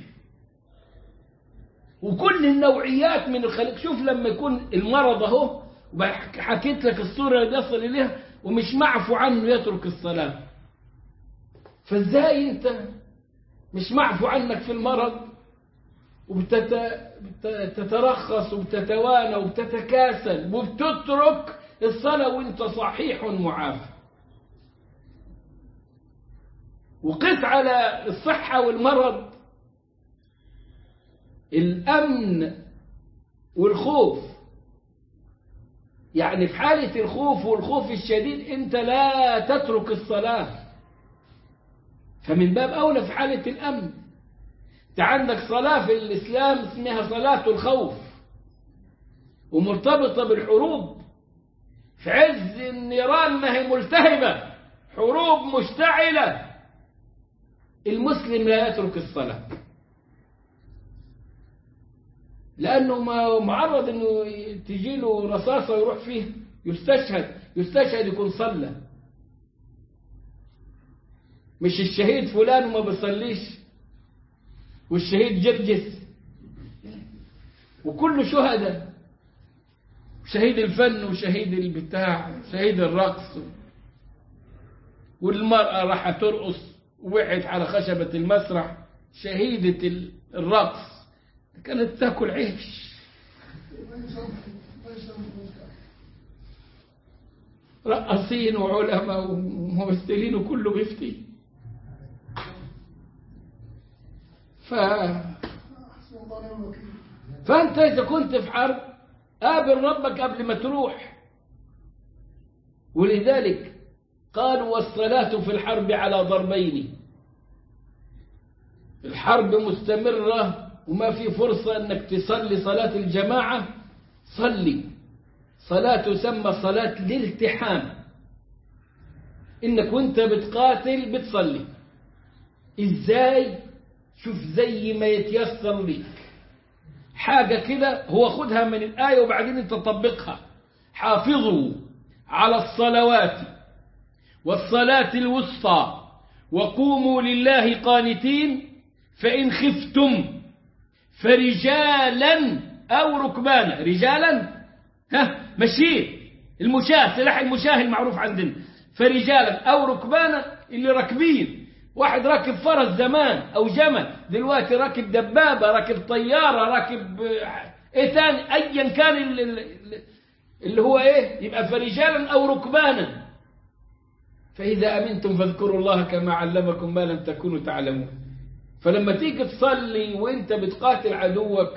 وكل النوعيات من الخليق. شوف لما يكون المرض اهو، حكيت لك الصورة اللي يصل إليها ومش معفو عنه يترك الصلاة، فازاي انت مش معفو عنك في المرض وبتترخص وبتتوانى وبتتكاسل وبتترك الصلاة وانت صحيح معافى؟ وقس على الصحة والمرض الأمن والخوف. يعني في حالة الخوف والخوف الشديد أنت لا تترك الصلاة، فمن باب أولى في حالة الأمن. أنت عندك صلاة في الإسلام اسمها صلاة الخوف ومرتبطة بالحروب، في عز النيران ما هي ملتهبة، حروب مشتعلة، المسلم لا يترك الصلاة لأنه معرض أنه تجي له رصاصة ويروح فيه يستشهد يستشهد يكون صلى. مش الشهيد فلان وما بيصليش والشهيد جرجس وكله شهداء، شهيد الفن وشهيد البتاع شهيد الرقص، والمرأة راح ترقص ووقعت على خشبة المسرح شهيدة الرقص كانت تاكل عيش. رقصين وعلماء وممثلين وكله بيفتي. ف... فأنت إذا كنت في حرب قابل ربك قبل ما تروح. ولذلك قالوا والصلاة في الحرب على ضربين، الحرب مستمرة وما في فرصة أنك تصلي صلاة الجماعة، صلي صلاة تسمى صلاة الالتحام، إنك وانت بتقاتل بتصلي. إزاي؟ شوف زي ما يتيسر لك حاجة كده، هو خدها من الآية وبعدين انت تطبقها. حافظوا على الصلوات والصلاة الوسطى وقوموا لله قانتين فإن خفتم فرجالا أو ركبانا. رجالا ها مشي المشاه، سلاح المشاه المعروف عندنا. فرجالا أو ركبانا اللي راكبين، واحد راكب فرس زمان أو جمل، دلوقتي راكب دبابة، راكب طيارة، راكب إيه تاني، أيا كان اللي هو إيه، يبقى فرجالا أو ركبانا. فإذا أمنتم فاذكروا الله كما علمكم ما لم تكونوا تعلمون. فلما تيجي تصلي وانت بتقاتل عدوك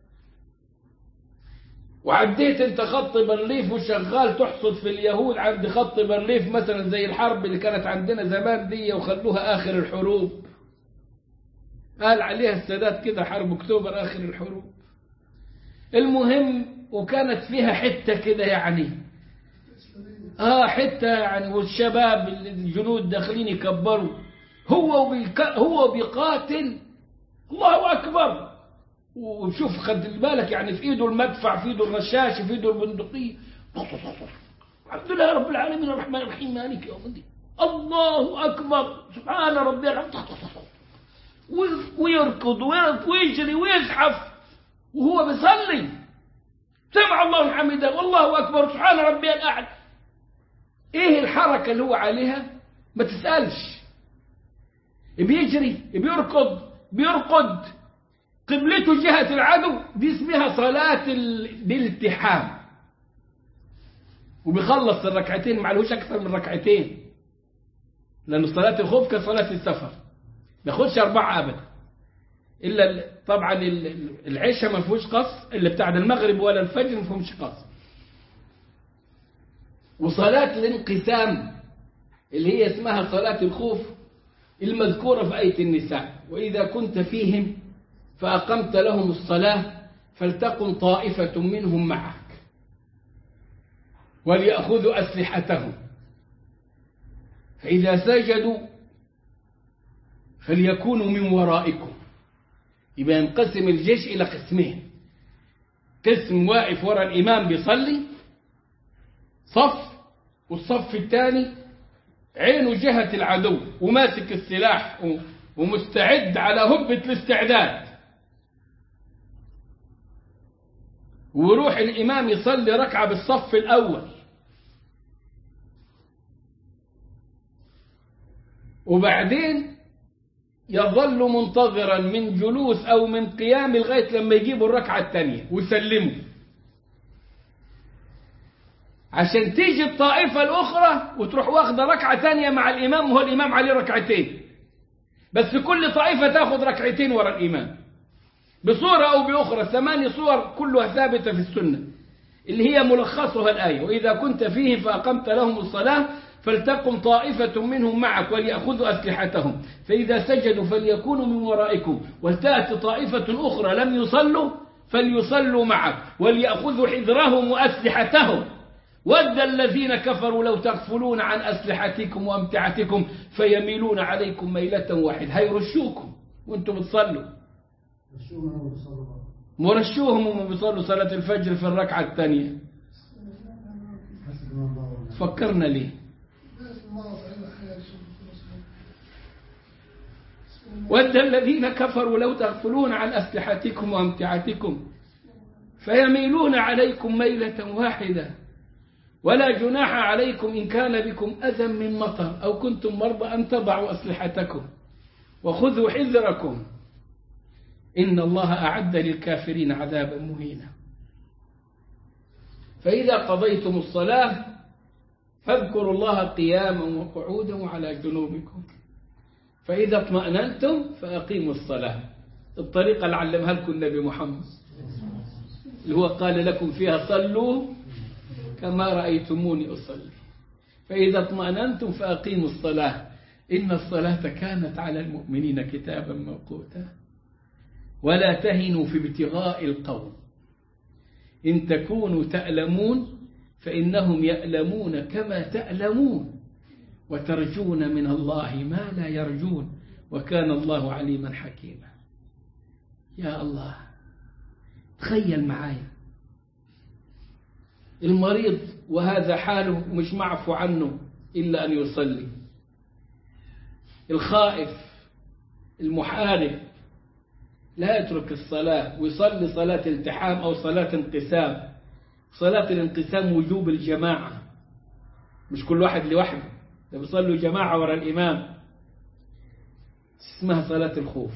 وعديت انت خط بارليف وشغال تحصد في اليهود عند خط بارليف مثلا زي الحرب اللي كانت عندنا زمان دي وخلوها آخر الحروب، قال عليها السادات كده حرب اكتوبر آخر الحروب. المهم وكانت فيها حتة كده يعني اه حتة يعني، والشباب الجنود داخلين يكبروا، هو هو بيقاتل الله أكبر، وشوف خد بالك يعني في ايده المدفع، في ايده الرشاش، في ايده البندقية. الحمد لله رب العالمين الرحمن الرحيم مالك يوم الدين، الله أكبر سبحان ربي العظيم، ويركض ويجري ويزحف وهو بيصلي، سمع الله حمده والله أكبر سبحان ربي الأعلى. ايه الحركة اللي هو عليها؟ ما تسألش، بيجري بيركض بيرقد قبلته جهة العدو، دي اسمها صلاة الالتحام. وبيخلص الركعتين، معلوش أكثر من ركعتين، لأن صلاة الخوف كصلاة السفر ما ياخدش أربعة أبدا، إلا طبعا العشاء ما فيهوش قص، اللي بتاع المغرب ولا الفجر ما فيهمش قص. وصلاة الانقسام اللي هي اسمها صلاة الخوف المذكورة في آية النساء، وإذا كنت فيهم فأقمت لهم الصلاة فلتقم طائفة منهم معك وليأخذوا أسلحتهم فإذا سجدوا فليكونوا من ورائكم يبقى ينقسم الجيش إلى قسمين، قسم واقف وراء الإمام بيصلي صف، والصف الثاني عينه جهة العدو وماسك السلاح ومستعد على هبة الاستعداد، ويروح الإمام يصلي ركعة بالصف الأول، وبعدين يظل منتظرا من جلوس أو من قيام لغاية لما يجيبوا الركعة الثانية ويسلموا، عشان تيجي الطائفة الأخرى وتروح واخدة ركعة ثانية مع الإمام، وهو الإمام عليه ركعتين، بس كل طائفة تاخذ ركعتين وراء الإمام بصورة أو بأخرى. ثماني صور كلها ثابتة في السنة اللي هي ملخصها الآية: وإذا كنت فيهم فأقمت لهم الصلاة فلتقم طائفة منهم معك وليأخذوا أسلحتهم فإذا سجدوا فليكونوا من ورائكم ولتأتي طائفة أخرى لم يصلوا فليصلوا معك وليأخذوا حذرهم وأسلحتهم ود الذين كفروا لو تغفلون عن أسلحتكم وأمتعتكم فيميلون عليكم ميلة واحدة. هيرشوكم وانتم بتصلوا، مرشوهم وهم بيصلوا صلاة الفجر في الركعة الثانية. فكرنا ليه؟ ود الذين كفروا لو تغفلون عن أسلحتكم وأمتعتكم فيميلون عليكم ميلة واحدة ولا جناح عليكم إن كان بكم أذى من مطر أو كنتم مرضى أن تضعوا أسلحتكم وخذوا حذركم إن الله أعد للكافرين عذابا مهينا. فإذا قضيتم الصلاة فاذكروا الله قياما وقعودا وعلى جنوبكم فإذا اطمأننتم فأقيموا الصلاة. الطريقة اللي علمها لكم النبي محمد اللي هو قال لكم فيها صلوا كما رأيتموني أصلي. فإذا اطمأننتم فأقيموا الصلاة إن الصلاة كانت على المؤمنين كتابا موقوتا ولا تهنوا في ابتغاء القوم إن تكونوا تألمون فإنهم يألمون كما تألمون وترجون من الله ما لا يرجون وكان الله عليما حكيما. يا الله، تخيل معايا المريض وهذا حاله مش معفو عنه إلا أن يصلي، الخائف المحارب لا يترك الصلاة ويصلي صلاة التحام أو صلاة انقسام. صلاة الانقسام وجوب الجماعة، مش كل واحد لوحده، ده بيصلوا جماعة وراء الإمام، اسمها صلاة الخوف.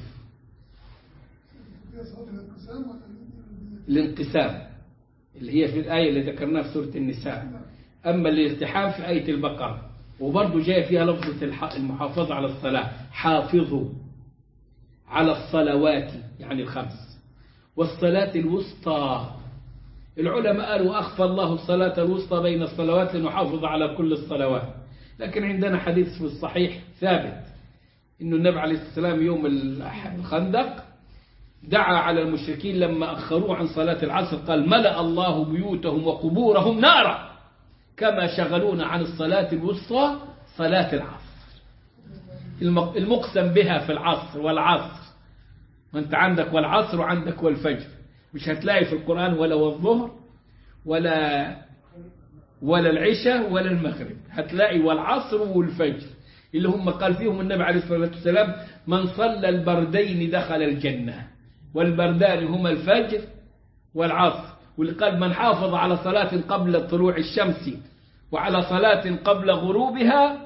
الانقسام اللي هي في الآية اللي ذكرناها في سورة النساء، أما الالتحام في آية البقرة، وبرضه جاء فيها لفظة المحافظة على الصلاة: حافظوا على الصلوات يعني الخمس والصلاة الوسطى. العلماء قالوا أخفى الله الصلاة الوسطى بين الصلوات لنحافظ على كل الصلوات، لكن عندنا حديث في الصحيح ثابت إنه النبي عليه الصلاة والسلام يوم الخندق دعا على المشركين لما أخروه عن صلاة العصر قال: ملأ الله بيوتهم وقبورهم نارا كما شغلونا عن الصلاة الوسطى صلاة العصر. المقسم بها في العصر والعصر، وانت عندك والعصر وعندك والفجر، مش هتلاقي في القرآن ولا والظهر ولا ولا العشاء ولا المغرب، هتلاقي والعصر والفجر اللي هم قال فيهم النبي عليه الصلاة والسلام: من صلى البردين دخل الجنة. والبردان هما الفجر والعصر. واللي قال: من حافظ على صلاة قبل طلوع الشمس وعلى صلاة قبل غروبها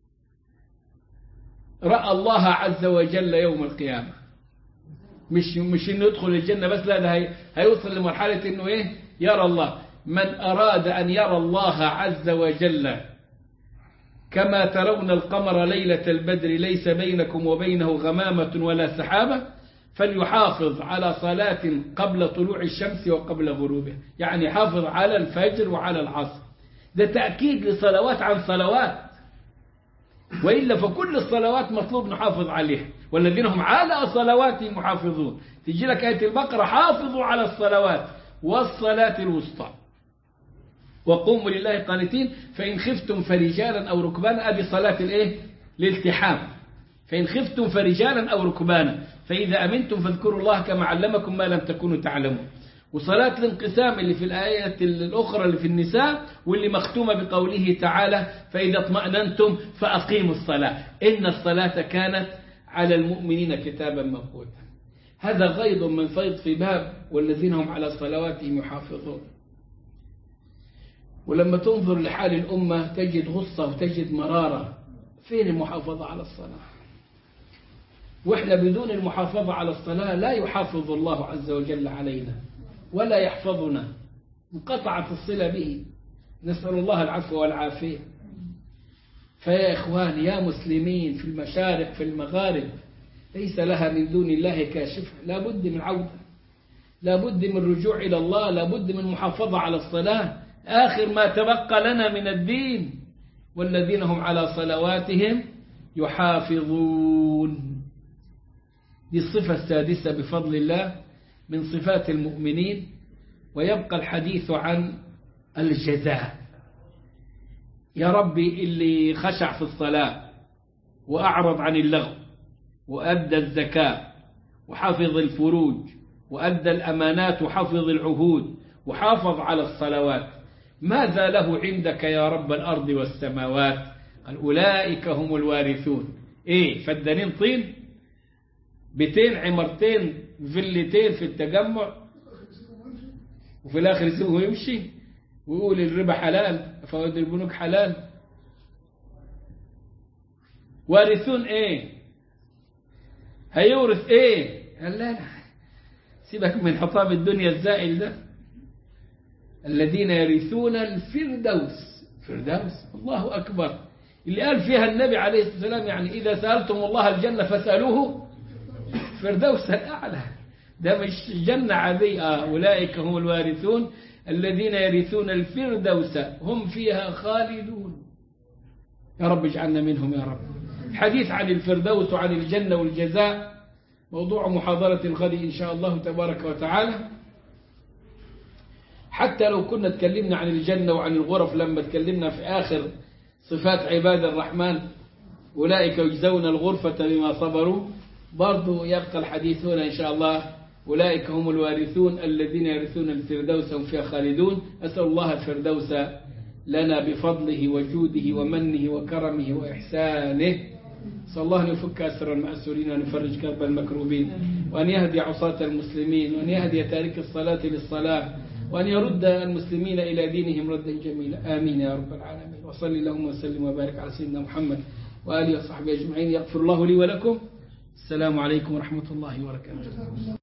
رأى الله عز وجل يوم القيامة. مش مش انه يدخل الجنة بس، لا، ده هي هيوصل لمرحلة انه ايه؟ يرى الله. من أراد أن يرى الله عز وجل كما ترون القمر ليلة البدر ليس بينكم وبينه غمامة ولا سحابة فليحافظ على صلاة قبل طلوع الشمس وقبل غروبها، يعني حافظ على الفجر وعلى العصر. ده تأكيد لصلوات عن صلوات، وإلا فكل الصلوات مطلوب نحافظ عليها، والذين هم على صلواتهم محافظون. تجي لك آية البقرة: حافظوا على الصلوات والصلاة الوسطى وقوموا لله قانتين فإن خفتم فرجالا أو ركبانا. أدي صلاة الإيه؟ الالتحام. فإن خفتم فرجالا أو ركبانا فإذا أمنتم فاذكروا الله كما علمكم ما لم تكونوا تعلمون. وصلاة الانقسام اللي في الآية الأخرى اللي في النساء واللي مختومة بقوله تعالى فإذا اطمأننتم فأقيموا الصلاة إن الصلاة كانت على المؤمنين كتابا موقوتا. هذا غيض من فيض في باب والذين هم على صلواتهم يحافظون. ولما تنظر لحال الأمة تجد غصة وتجد مرارة. فين المحافظة على الصلاة؟ وإحنا بدون المحافظة على الصلاة لا يحافظ الله عز وجل علينا ولا يحفظنا، انقطعت الصلة به، نسأل الله العفو والعافية. فيا إخوان يا مسلمين في المشارق في المغارب ليس لها من دون الله كاشفة، لا بد من عودة، لا بد من رجوع إلى الله، لا بد من محافظة على الصلاة، آخر ما تبقى لنا من الدين. والذين هم على صلواتهم يحافظون. دي الصفة السادسة بفضل الله من صفات المؤمنين. ويبقى الحديث عن الجزاء. يا ربي اللي خشع في الصلاة وأعرض عن اللغو وأدى الزكاة وحفظ الفروج وأدى الأمانات وحفظ العهود وحافظ على الصلوات، ماذا له عندك يا رب الأرض والسماوات؟ قال أولئك هم الوارثون. إيه فدانين طين بيتين عمرتين فيلتين في التجمع وفي الآخر يسيبه يمشي ويقول الربا حلال فوائد البنوك حلال. وارثون ايه؟ هيورث ايه؟ قال لا لا سيبك من حطام الدنيا الزائل ده. الذين يرثون الفردوس. فردوس الله أكبر اللي قال فيها النبي عليه الصلاة والسلام يعني إذا سألتم الله الجنة فاسألوه فردوس الأعلى. ده مش جنة عادية. أولئك هم الوارثون الذين يرثون الفردوس هم فيها خالدون. يا رب اجعلنا منهم يا رب. حديث عن الفردوس وعن الجنة والجزاء موضوع محاضرة الغد إن شاء الله تبارك وتعالى. حتى لو كنا تكلمنا عن الجنة وعن الغرف لما تكلمنا في آخر صفات عباد الرحمن أولئك يجزون الغرفة بما صبروا، برضو يبقى الحديث هنا إن شاء الله. أولئك هم الوارثون الذين يرثون الفردوس هم فيها خالدون. أسأل الله الفردوس لنا بفضله وجوده ومنه وكرمه وإحسانه. صلى الله أن يفك أسر المأسورين وأن يفرج كرب المكروبين وأن يهدي عصاة المسلمين وأن يهدي تارك الصلاة للصلاة وأن يرد المسلمين إلى دينهم ردا جميلا. آمين يا رب العالمين. وصل اللهم وسلم وبارك على سيدنا محمد وآله وصحبه أجمعين. يغفر الله لي ولكم. السلام عليكم ورحمة الله وبركاته.